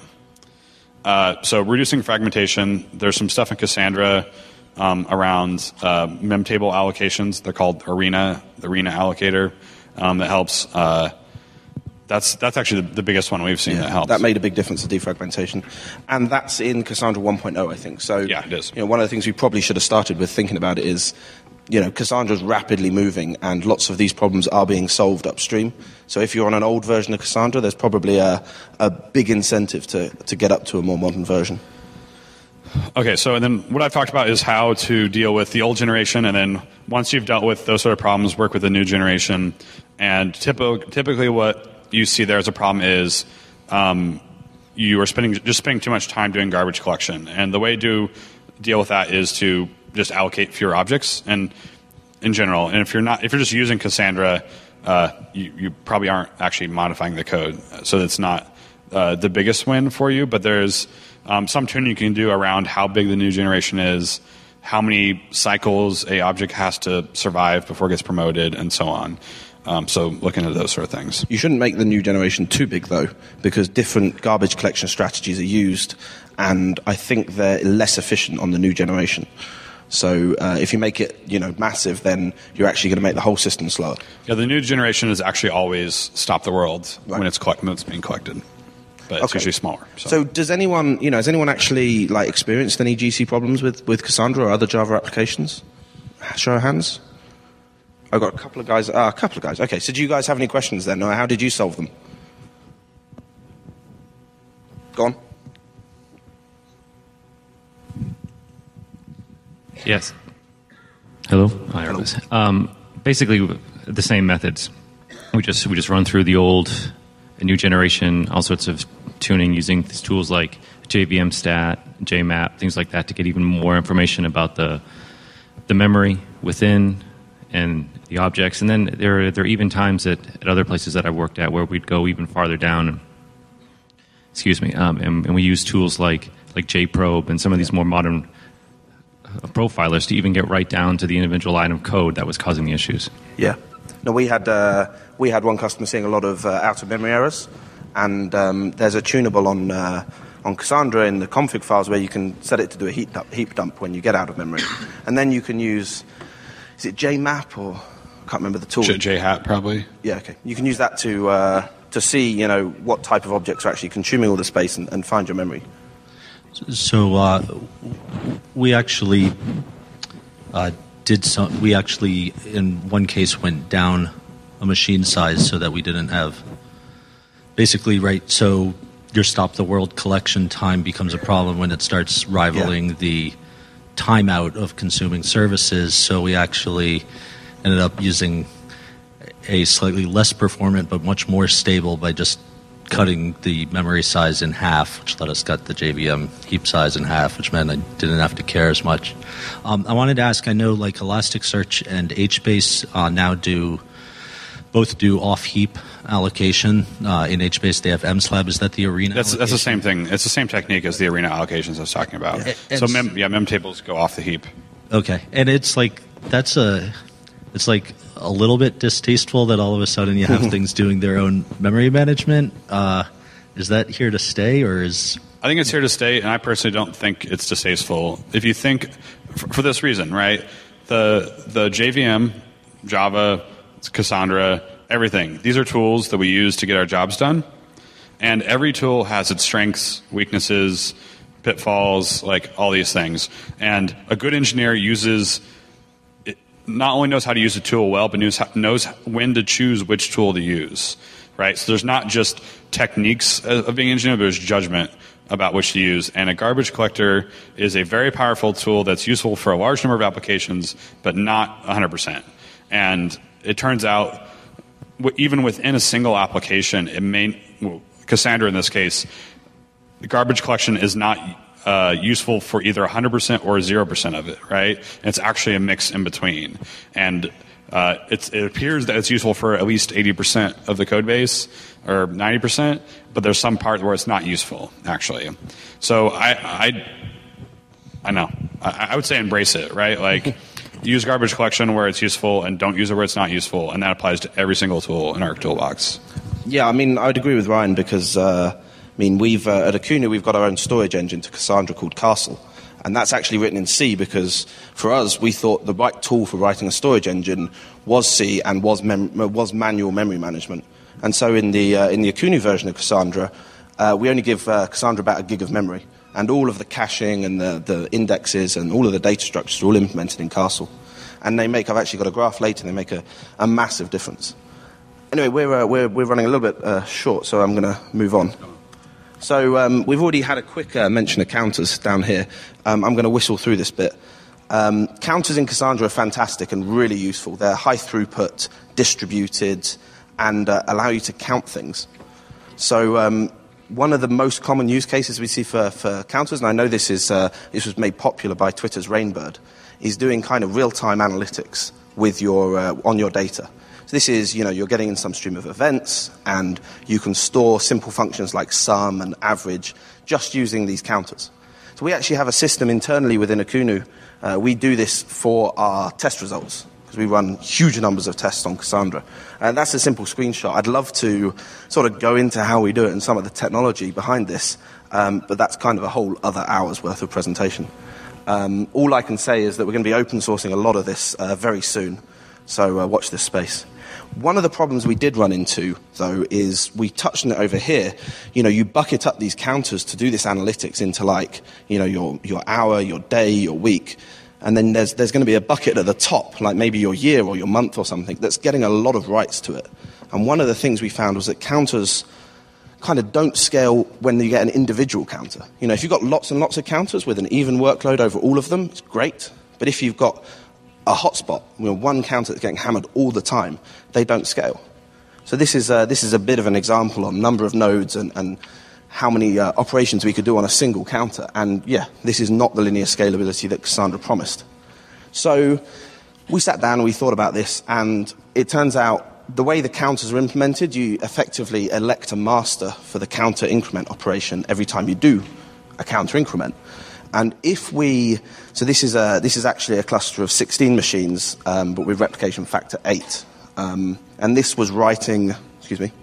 Uh, so reducing fragmentation, there's some stuff in Cassandra um, around uh, memtable allocations. They're called Arena, the Arena allocator, um, that helps. Uh, that's that's actually the, the biggest one we've seen Yeah, that helps. that made a big difference to defragmentation. And that's in Cassandra one point oh, I think. So Yeah, it is. You know, one of the things we probably should have started with thinking about it is, you know, Cassandra's rapidly moving and lots of these problems are being solved upstream. So if you're on an old version of Cassandra, there's probably a, a big incentive to, to get up to a more modern version. Okay, so and then what I've talked about is how to deal with the old generation, and then once you've dealt with those sort of problems, work with the new generation. And typical, typically what you see there as a problem is um, you are spending just spending too much time doing garbage collection. And the way to deal with that is to just allocate fewer objects, and in general. And if you're not, if you're just using Cassandra, uh, you, you probably aren't actually modifying the code, so it's not uh, the biggest win for you. But there's um, some tuning you can do around how big the new generation is, how many cycles a object has to survive before it gets promoted, and so on. Um, so looking at those sort of things. You shouldn't make the new generation too big, though, because different garbage collection strategies are used, and I think they're less efficient on the new generation. So uh, if you make it, you know, massive, then you're actually going to make the whole system slower. Yeah, the new generation is actually always stop the world Right. when it's collect- when it's being collected, but it's Okay. usually smaller. So. So does anyone, you know, has anyone actually like experienced any G C problems with, with Cassandra or other Java applications? Show of hands. I've got a couple of guys. Ah, a couple of guys. Okay, so do you guys have any questions then? Or how did you solve them? Go on. Yes. Hello. Hi, Arliss. Um, basically, the same methods. We just we just run through the old, the new generation, all sorts of tuning using these tools like J V M Stat, J map, things like that to get even more information about the the memory within and the objects. And then there there are even times at, at other places that I worked at where we'd go even farther down. And, excuse me. Um, and, and we use tools like like JProbe and some of these more modern profilers to even get right down to the individual line of code that was causing the issues. Yeah. No, we had uh, we had one customer seeing a lot of uh, out of memory errors, and um, there's a tunable on uh, on Cassandra in the config files where you can set it to do a heap dump, heap dump when you get out of memory, and then you can use is it J map or I can't remember the tool. J- J-Hat probably. Yeah, okay. You can use that to uh, to see you know what type of objects are actually consuming all the space and, and find your memory. So uh, we actually uh, did some. We actually, in one case, went down a machine size so that we didn't have. Basically, right. So your stop the world collection time becomes a problem when it starts rivaling Yeah. the timeout of consuming services. So we actually ended up using a slightly less performant but much more stable by just cutting the memory size in half, which let us cut the J V M heap size in half, which meant I didn't have to care as much. Um, I wanted to ask, I know like Elasticsearch and HBase uh, now do, both do off-heap allocation. Uh, in HBase they have mslab. Is that the Arena That's that's the allocation? same thing. It's the same technique as the Arena allocations I was talking about. And- so mem, yeah, mem tables go off the heap. Okay, and it's like, that's a, it's like a little bit distasteful that all of a sudden you have things doing their own memory management. Uh, is that here to stay, or is... I think it's here to stay, and I personally don't think it's distasteful. If you think, for, for this reason, right, the the J V M, Java, Cassandra, everything, these are tools that we use to get our jobs done, and every tool has its strengths, weaknesses, pitfalls, like all these things. And a good engineer uses... not only knows how to use a tool well, but knows, how, knows when to choose which tool to use, right? So there's not just techniques of being an engineer, but there's judgment about which to use. And a garbage collector is a very powerful tool that's useful for a large number of applications, but not one hundred percent. And it turns out, even within a single application, it may, well, Cassandra in this case, the garbage collection is not uh, useful for either one hundred percent or zero percent of it, right? And it's actually a mix in between. And uh, it's, it appears that it's useful for at least eighty percent of the code base, or ninety percent, but there's some part where it's not useful, actually. So I, I, I know. I, I would say embrace it, right? Like, use garbage collection where it's useful and don't use it where it's not useful, and that applies to every single tool in our toolbox. Yeah, I mean, I would agree with Ryan because, uh, I mean, we've uh, at Acuna, we've got our own storage engine to Cassandra called Castle, and that's actually written in C because for us, we thought the right tool for writing a storage engine was C and was mem- was manual memory management. And so in the uh, in the Acuna version of Cassandra, uh, we only give uh, Cassandra about a gig of memory, and all of the caching and the, the indexes and all of the data structures are all implemented in Castle. And they make, I've actually got a graph later, they make a, a massive difference. Anyway, we're, uh, we're, we're running a little bit uh, short, so I'm going to move on. So um, we've already had a quick uh, mention of counters down here. Um, I'm going to whistle through this bit. Um, counters in Cassandra are fantastic and really useful. They're high throughput, distributed, and uh, allow you to count things. So um, one of the most common use cases we see for, for counters, and I know this is uh, this was made popular by Twitter's Rainbird, is doing kind of real-time analytics with your uh, on your data. So this is, you know, you're getting in some stream of events, and you can store simple functions like sum and average just using these counters. So we actually have a system internally within Acuna. Uh, we do this for our test results, because we run huge numbers of tests on Cassandra. And that's a simple screenshot. I'd love to sort of go into how we do it and some of the technology behind this, um, but that's kind of a whole other hour's worth of presentation. Um, all I can say is that we're going to be open sourcing a lot of this uh, very soon, so uh, watch this space. One of the problems we did run into, though, is we touched on it over here. You know, you bucket up these counters to do this analytics into, like, you know, your, your hour, your day, your week, and then there's, there's going to be a bucket at the top, like maybe your year or your month or something, that's getting a lot of writes to it. And one of the things we found was that counters kind of don't scale when you get an individual counter. You know, if you've got lots and lots of counters with an even workload over all of them, it's great. But if you've got a hotspot, you know, one counter that's getting hammered all the time, they don't scale. So this is uh, this is a bit of an example on number of nodes and, and how many uh, operations we could do on a single counter. And yeah, this is not the linear scalability that Cassandra promised. So we sat down and we thought about this, and it turns out the way the counters are implemented, you effectively elect a master for the counter increment operation every time you do a counter increment. And if we, so this is a, this is actually a cluster of sixteen machines, um, but with replication factor eight. Um, and this was writing, excuse me,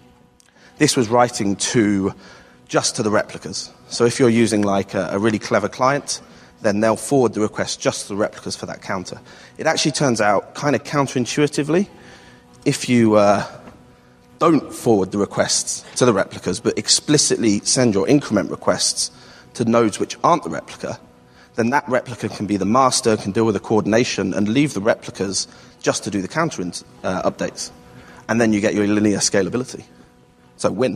this was writing to just to the replicas. So if you're using like a, a really clever client, then they'll forward the request just to the replicas for that counter. It actually turns out kind of counterintuitively, if you uh, don't forward the requests to the replicas, but explicitly send your increment requests to nodes which aren't the replica, then that replica can be the master, can deal with the coordination, and leave the replicas just to do the counter uh, updates. And then you get your linear scalability. So win.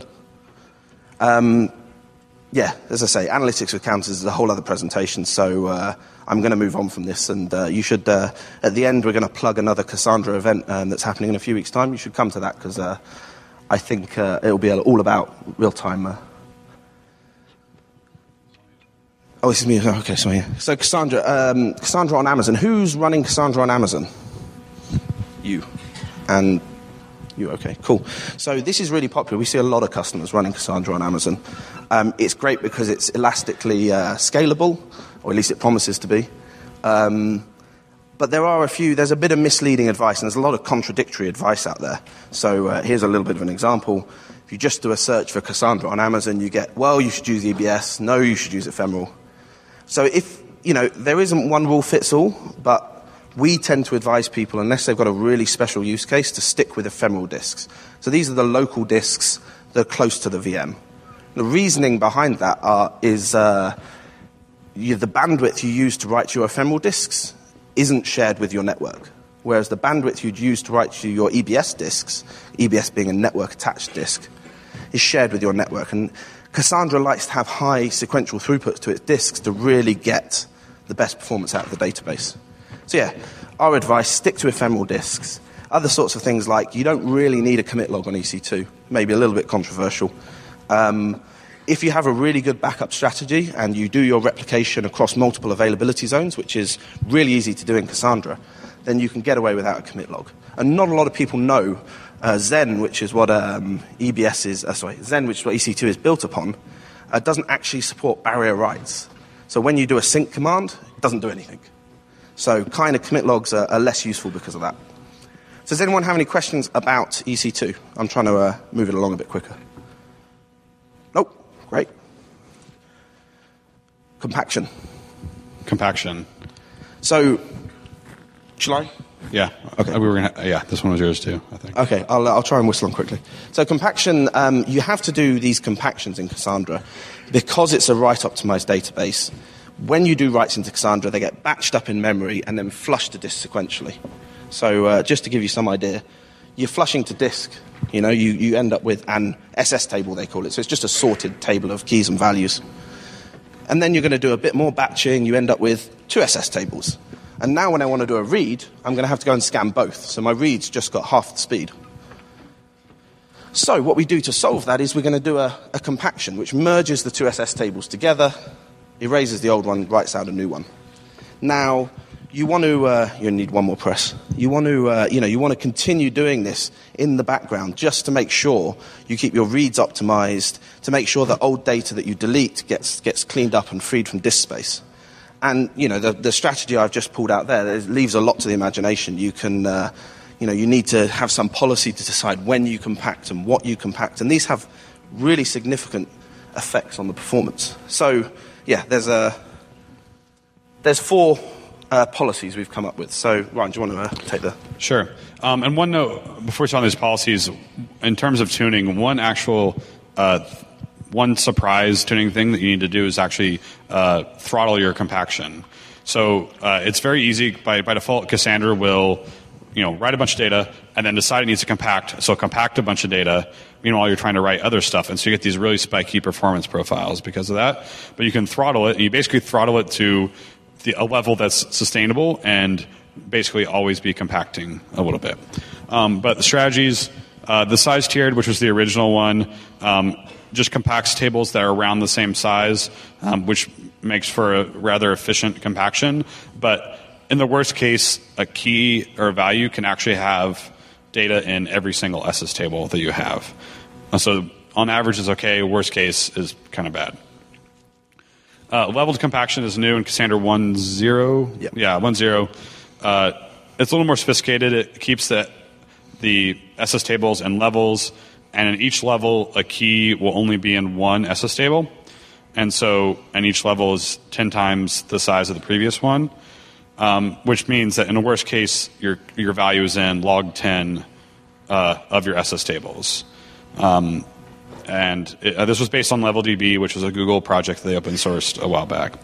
Um, yeah, as I say, analytics with counters is a whole other presentation, so uh, I'm going to move on from this. And uh, you should, uh, at the end, we're going to plug another Cassandra event um, that's happening in a few weeks' time. You should come to that, because uh, I think uh, it'll be all about real-time. Uh... Oh, this is me. Okay, sorry. So Cassandra, um, Cassandra on Amazon. Who's running Cassandra on Amazon? You. And you, okay, cool. So this is really popular. We see a lot of customers running Cassandra on Amazon. Um, it's great because it's elastically uh, scalable, or at least it promises to be. Um, but there are a few, there's a bit of misleading advice, and there's a lot of contradictory advice out there. So uh, here's a little bit of an example. If you just do a search for Cassandra on Amazon, you get, well, you should use E B S. No, you should use Ephemeral. So if, you know, there isn't one rule fits all, but we tend to advise people, unless they've got a really special use case, to stick with ephemeral disks. So these are the local disks that are close to the V M. The reasoning behind that are, is uh, you, the bandwidth you use to write to your ephemeral disks isn't shared with your network, whereas the bandwidth you'd use to write to your E B S disks, E B S being a network-attached disk, is shared with your network. And Cassandra likes to have high sequential throughputs to its disks to really get the best performance out of the database. So yeah, our advice, stick to ephemeral disks. Other sorts of things like you don't really need a commit log on E C two, maybe a little bit controversial. Um, if you have a really good backup strategy and you do your replication across multiple availability zones, which is really easy to do in Cassandra, then you can get away without a commit log. And not a lot of people know uh, Zen, which is what um, E B S is, uh, sorry, Zen, which is what E C two is built upon, uh, doesn't actually support barrier writes. So when you do a sync command, it doesn't do anything. So kind of commit logs are, are less useful because of that. So does anyone have any questions about E C two? I'm trying to uh, move it along a bit quicker. Nope. Great. Compaction. Compaction. So, shall I? Yeah. Okay. We were gonna. Yeah, this one was yours too, I think. Okay, I'll, I'll try and whistle on quickly. So compaction, um, you have to do these compactions in Cassandra because it's a write-optimized database. When you do writes into Cassandra, they get batched up in memory and then flushed to disk sequentially. So uh, just to give you some idea, you're flushing to disk, you know, you, you end up with an S S table, they call it. So it's just a sorted table of keys and values. And then you're going to do a bit more batching, you end up with two S S tables. And now when I want to do a read, I'm going to have to go and scan both. So my read's just got half the speed. So what we do to solve that is we're going to do a, a compaction, which merges the two S S tables together, erases the old one, writes out a new one. Now, you want to, uh, you need one more press. You want to, uh, you know, you want to continue doing this in the background just to make sure you keep your reads optimized, to make sure that old data that you delete gets gets cleaned up and freed from disk space. And, you know, the, the strategy I've just pulled out there, it leaves a lot to the imagination. You can, uh, you know, you need to have some policy to decide when you compact and what you compact. And these have really significant effects on the performance. So, yeah, there's a, there's four uh, policies we've come up with. So, Ryan, do you want to uh, take the... Sure. Um, and one note, before we start on these policies, in terms of tuning, one actual... Uh, One surprise tuning thing that you need to do is actually uh, throttle your compaction. So uh, it's very easy. By, by default, Cassandra will, you know, write a bunch of data and then decide it needs to compact. So compact a bunch of data. Meanwhile, you're trying to write other stuff, and so you get these really spiky performance profiles because of that. But you can throttle it, and you basically throttle it to the, a level that's sustainable and basically always be compacting a little bit. Um, but the strategies, uh, the size tiered, which was the original one. Um, just compacts tables that are around the same size, um, which makes for a rather efficient compaction. But in the worst case, a key or a value can actually have data in every single S S table that you have. Uh, so on average is okay, worst case is kind of bad. Uh, leveled compaction is new in Cassandra one point oh. Yep. Yeah, one point oh. Uh, it's a little more sophisticated. It keeps the, the S S tables in levels. And in each level, a key will only be in one S S table. And so, and each level is ten times the size of the previous one, um, which means that in the worst case, your your value is in log ten uh, of your S S tables. Um, and it, uh, this was based on LevelDB, which was a Google project that they open sourced a while back.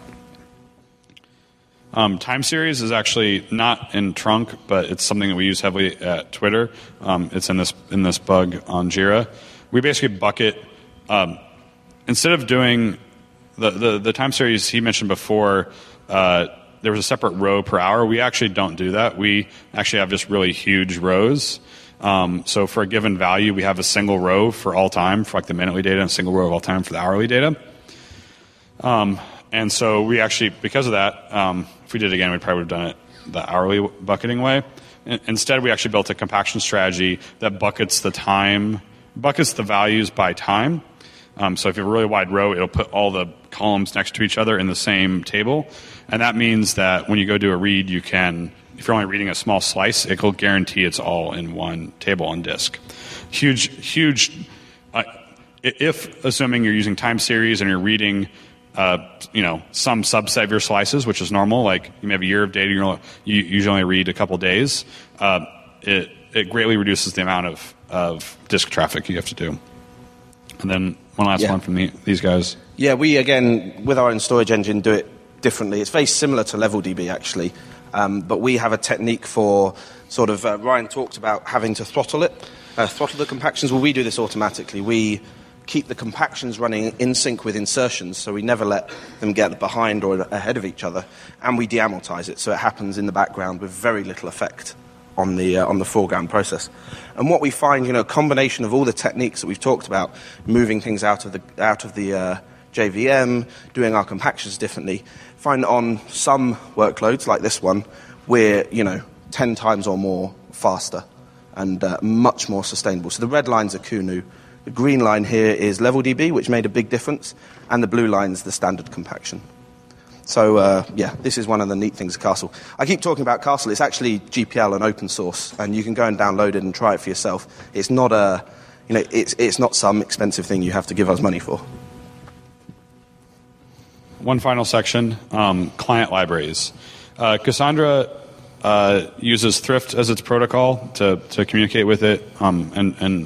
Um, time series is actually not in Trunk, but it's something that we use heavily at Twitter. Um, it's in this in this bug on Jira. We basically bucket um, instead of doing the, the the time series he mentioned before. Uh, there was a separate row per hour. We actually don't do that. We actually have just really huge rows. Um, so for a given value, we have a single row for all time for like the minutely data, and a single row of all time for the hourly data. Um, And so we actually, because of that, um, if we did it again, we probably would have done it the hourly bucketing way. In, instead, we actually built a compaction strategy that buckets the time, buckets the values by time. Um, so if you have a really wide row, it'll put all the columns next to each other in the same table. And that means that when you go do a read, you can, if you're only reading a small slice, it will guarantee it's all in one table on disk. Huge, huge, uh, if assuming you're using time series and you're reading Uh, you know, some subset of your slices, which is normal. Like you may have a year of data, you're, you usually only read a couple days. Uh, it it greatly reduces the amount of, of disk traffic you have to do. And then one last yeah. one from the, these guys. Yeah, we again with our own storage engine do it differently. It's very similar to LevelDB actually, um, but we have a technique for sort of uh, Ryan talked about having to throttle it, uh, throttle the compactions. Well, we do this automatically. We keep the compactions running in sync with insertions, so we never let them get behind or ahead of each other, and we deamortize it, so it happens in the background with very little effect on the uh, on the foreground process. And what we find, you know, a combination of all the techniques that we've talked about, moving things out of the out of the uh, J V M, doing our compactions differently, find on some workloads like this one, we're, you know, ten times or more faster and uh, much more sustainable. So the red lines are Q N U. The green line here is LevelDB, which made a big difference, and the blue line is the standard compaction. So, uh, yeah, this is one of the neat things of Castle. I keep talking about Castle. It's actually G P L and open source, and you can go and download it and try it for yourself. It's not a, you know, it's it's not some expensive thing you have to give us money for. One final section, um, client libraries. Uh, Cassandra uh, uses Thrift as its protocol to, to communicate with it, um, and, and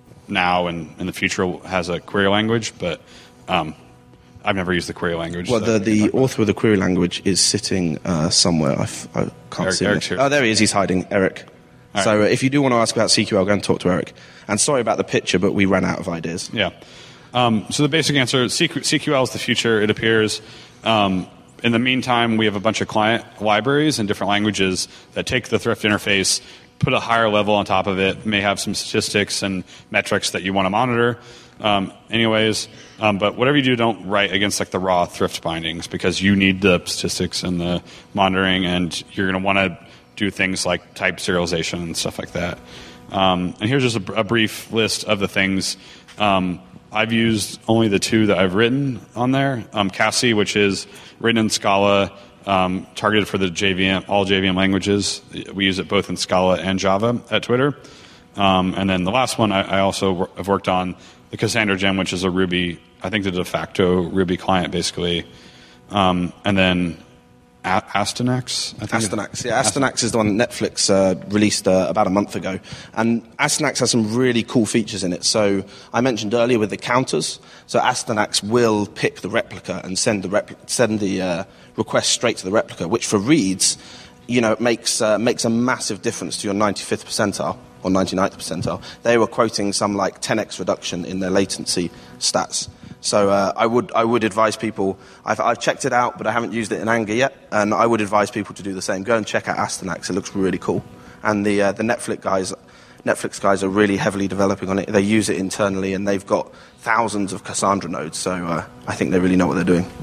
now and in the future has a query language, but um, I've never used the query language. Well, so the, the author of the query language is sitting uh, somewhere. I, f- I can't Eric, see Eric's him. here. Oh, there he is. He's hiding. Eric. All so right. uh, if you do want to ask about C Q L, go and talk to Eric. And sorry about the picture, but we ran out of ideas. Yeah. Um, so the basic answer, C Q L is the future, it appears. Um, in the meantime, we have a bunch of client libraries in different languages that take the Thrift interface, put a higher level on top of it, may have some statistics and metrics that you want to monitor. Um, anyways, um, but whatever you do, don't write against like the raw Thrift bindings, because you need the statistics and the monitoring, and you're going to want to do things like type serialization and stuff like that. Um, and here's just a, a brief list of the things. Um, I've used only the two that I've written on there. Um, Cassie, which is written in Scala, um, targeted for the J V M, all J V M languages. We use it both in Scala and Java at Twitter. Um, and then the last one I, I also have worked on, the Cassandra Gem, which is a Ruby, I think the de facto Ruby client, basically. Um, and then A- Astynax? I think Astynax, yeah. Astynax is the one that Netflix uh, released uh, about a month ago. And Astynax has some really cool features in it. So I mentioned earlier with the counters. So Astynax will pick the replica and send the repl- send the uh, request straight to the replica, which for reads, you know, makes uh, makes a massive difference to your ninety-fifth percentile or ninety-ninth percentile. They were quoting some like ten x reduction in their latency stats. So uh, I would I would advise people. I've, I've checked it out, but I haven't used it in anger yet. And I would advise people to do the same. Go and check out Astynax. It looks really cool. And the uh, the Netflix guys, Netflix guys are really heavily developing on it. They use it internally, and they've got thousands of Cassandra nodes. So uh, I think they really know what they're doing.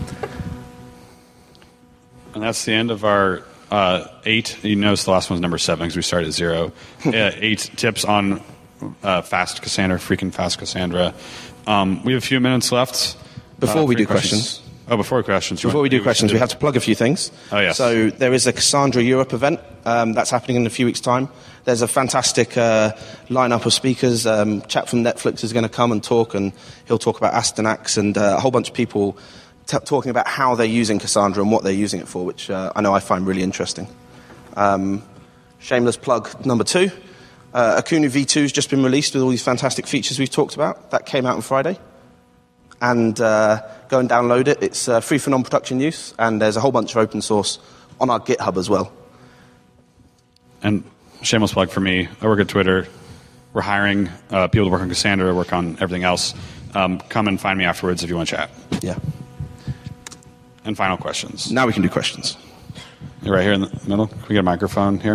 And that's the end of our uh, eight. You notice the last one's number seven because we started at zero. uh, eight tips on uh, fast Cassandra, freaking fast Cassandra. Um, we have a few minutes left. Before uh, we do questions. questions. Oh, before questions. Before we do questions, we have to plug a few things. Oh, yes. So there is a Cassandra Europe event um, that's happening in a few weeks' time. There's a fantastic uh, lineup of speakers. Um, chap from Netflix is going to come and talk, and he'll talk about Astynax and uh, a whole bunch of people t- talking about how they're using Cassandra and what they're using it for, which uh, I know I find really interesting. Um, shameless plug number two. Uh, Akunu V two has just been released with all these fantastic features we've talked about. That came out on Friday. And uh, go and download it. It's uh, free for non-production use, and there's a whole bunch of open source on our GitHub as well. And shameless plug for me, I work at Twitter. We're hiring uh, people to work on Cassandra, work on everything else. Um, come and find me afterwards if you want to chat. Yeah. And final questions. Now we can do questions. You're right here in the middle. Can we get a microphone here?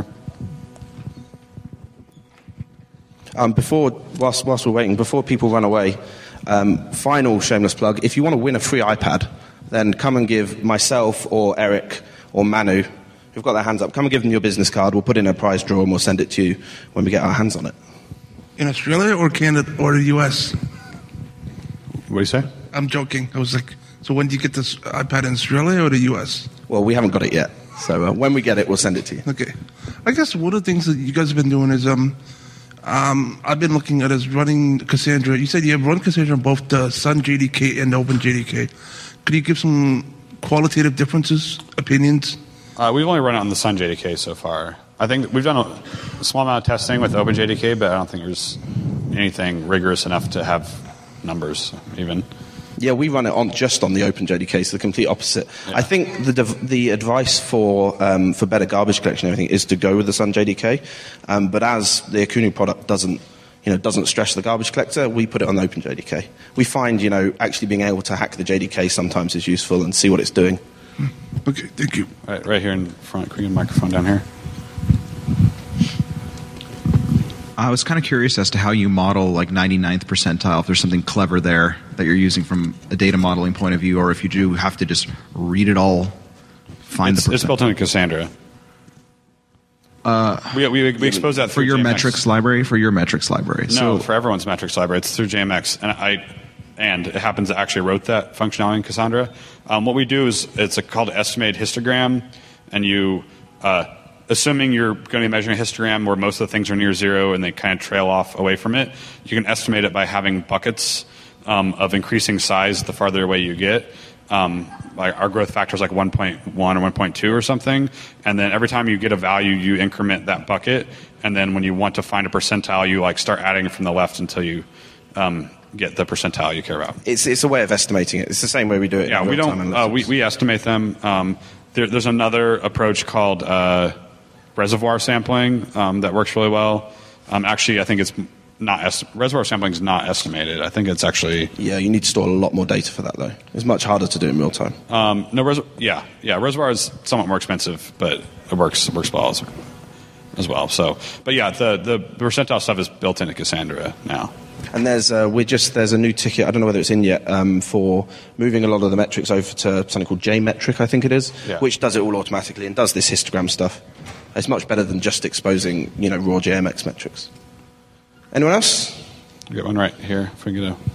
Um, before, whilst, whilst we're waiting, before people run away, um, final shameless plug. If you want to win a free iPad, then come and give myself or Eric or Manu, who've got their hands up, come and give them your business card. We'll put in a prize draw and we'll send it to you when we get our hands on it. In Australia or Canada or the U S? What do you say? I'm joking. I was like, so when do you get this iPad in Australia or the U S? Well, we haven't got it yet. So uh, when we get it, we'll send it to you. Okay. I guess one of the things that you guys have been doing is um, um, I've been looking at is running Cassandra. You said you have run Cassandra on both the Sun J D K and the Open J D K. Could you give some qualitative differences, opinions? Uh, we've only run it on the Sun J D K so far. I think we've done a, a small amount of testing with Open J D K, but I don't think there's anything rigorous enough to have numbers even. Yeah, we run it on just on the Open J D K, so the complete opposite. Yeah. I think the dev- the advice for um, for better garbage collection and everything is to go with the Sun J D K, um, but as the Akunu product doesn't you know doesn't stress the garbage collector, we put it on Open J D K. We find you know actually being able to hack the J D K sometimes is useful and see what it's doing. Okay, thank you. Right, right here in front. Can we get a microphone down here? I was kind of curious as to how you model like ninety-ninth percentile, if there's something clever there that you're using from a data modeling point of view, or if you do have to just read it all, find it's, the percentile. It's built into Cassandra. Uh, we, we, we expose that for through your J M X. metrics library, for your metrics library. No, so, for everyone's metrics library. It's through J M X. And I and it happens I actually wrote that functionality in Cassandra. Um, what we do is it's a, called estimated histogram, and you uh, assuming you're going to be measuring a histogram where most of the things are near zero and they kind of trail off away from it, you can estimate it by having buckets um, of increasing size the farther away you get. Um, like our growth factor is like one point one or one point two or something, and then every time you get a value, you increment that bucket, and then when you want to find a percentile, you like start adding from the left until you um, get the percentile you care about. It's it's a way of estimating it. It's the same way we do it. Yeah, in we real-time don't. Uh, we analytics. we estimate them. Um, there, there's another approach called uh, reservoir sampling um, that works really well. Um, actually, I think it's not est- reservoir sampling is not estimated. I think it's actually Yeah, you need to store a lot more data for that, though. It's much harder to do in real time. um, no. Res- yeah, yeah. Reservoir is somewhat more expensive, but it works it works well as, as well. So, but yeah, the the percentile stuff is built into Cassandra now. And there's uh, we're just there's a new ticket. I don't know whether it's in yet um, for moving a lot of the metrics over to something called JMetric, I think it is, Yeah. which does it all automatically and does this histogram stuff. It's much better than just exposing, you know, raw J M X metrics. Anyone else? We got one right here. If we get a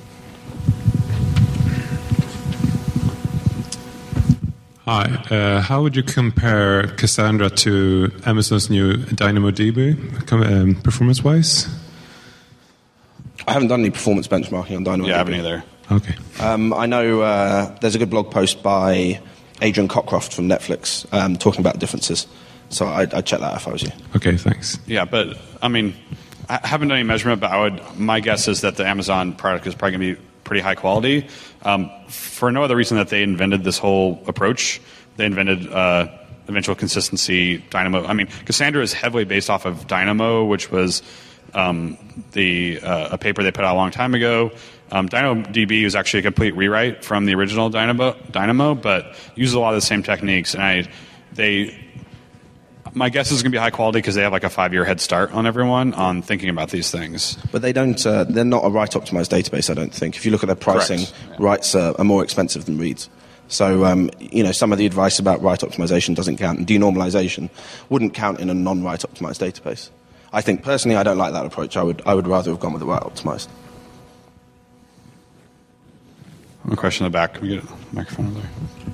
Hi. Uh, how would you compare Cassandra to Amazon's new DynamoDB, com- um, performance-wise? I haven't done any performance benchmarking on DynamoDB. yeah, I haven't either. Okay. Um, I know uh, there's a good blog post by Adrian Cockcroft from Netflix um, talking about differences. So I'd, I'd check that out if I was you. Okay, thanks. Yeah, but I mean, I haven't done any measurement, but I would. My guess is that the Amazon product is probably going to be pretty high quality. Um, for no other reason that they invented this whole approach. They invented uh, eventual consistency Dynamo. I mean, Cassandra is heavily based off of Dynamo, which was um, the uh, a paper they put out a long time ago. Um, DynamoDB is actually a complete rewrite from the original Dynamo, Dynamo, but uses a lot of the same techniques. And I, they, my guess is going to be high quality because they have like a five-year head start on everyone on thinking about these things. But they don't. Uh, they're not a write-optimized database, I don't think. If you look at their pricing, Correct. Yeah. writes uh, are more expensive than reads. So um, you know, some of the advice about write optimization doesn't count, and denormalization wouldn't count in a non-write optimized database. I think personally, I don't like that approach. I would I would rather have gone with the write optimized. One question in the back. Can we get a microphone over there?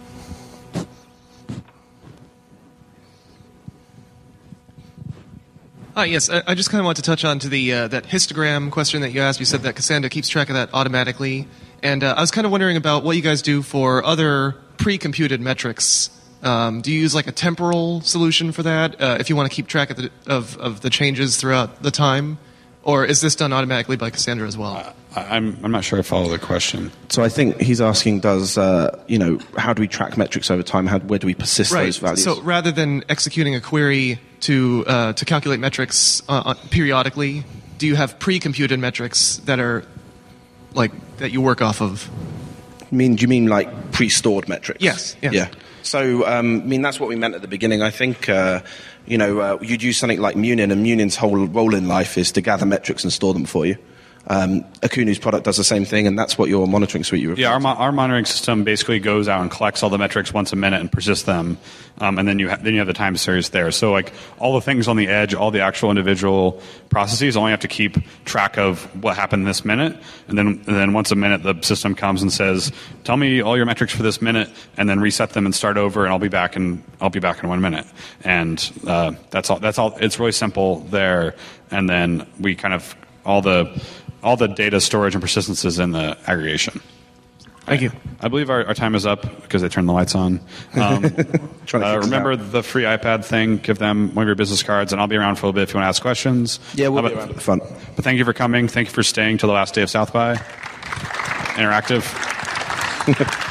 Hi, yes, I, I just kind of want to touch on to the uh, that histogram question that you asked. You said that Cassandra keeps track of that automatically, and uh, I was kind of wondering about what you guys do for other pre-computed metrics. Um, do you use like a temporal solution for that uh, if you want to keep track of the of, of the changes throughout the time, or is this done automatically by Cassandra as well? I, I'm I'm not sure I follow the question. So I think he's asking, does uh, you know, how do we track metrics over time? How where do we persist Right. those values? So rather than executing a query to uh, to calculate metrics uh, uh, periodically, do you have pre-computed metrics that are like that you work off of? I mean, do you mean like pre-stored metrics? Yes, yes. Yeah. So, um, I mean, that's what we meant at the beginning. I think, uh, you know, uh, you'd use something like Munin, and Munin's whole role in life is to gather metrics and store them for you. Um, Akunu's product does the same thing, and that's what your monitoring suite you refer Yeah, our, to. mo- our monitoring system basically goes out and collects all the metrics once a minute and persists them, um, and then you ha- then you have the time series there. So like all the things on the edge, all the actual individual processes, only have to keep track of what happened this minute, and then and then once a minute the system comes and says, "Tell me all your metrics for this minute," and then reset them and start over, and I'll be back in I'll be back in one minute, and uh, that's all. That's all. It's really simple there, and then we kind of all the all the data storage and persistence is in the aggregation. Thank you. I believe our, our time is up because they turned the lights on. Um, Trying to uh, fix it remember out. the free iPad thing. Give them one of your business cards, and I'll be around for a little bit if you want to ask questions. Yeah, we'll Uh, be but, around at the front. But thank you for coming. Thank you for staying till the last day of South by. Interactive.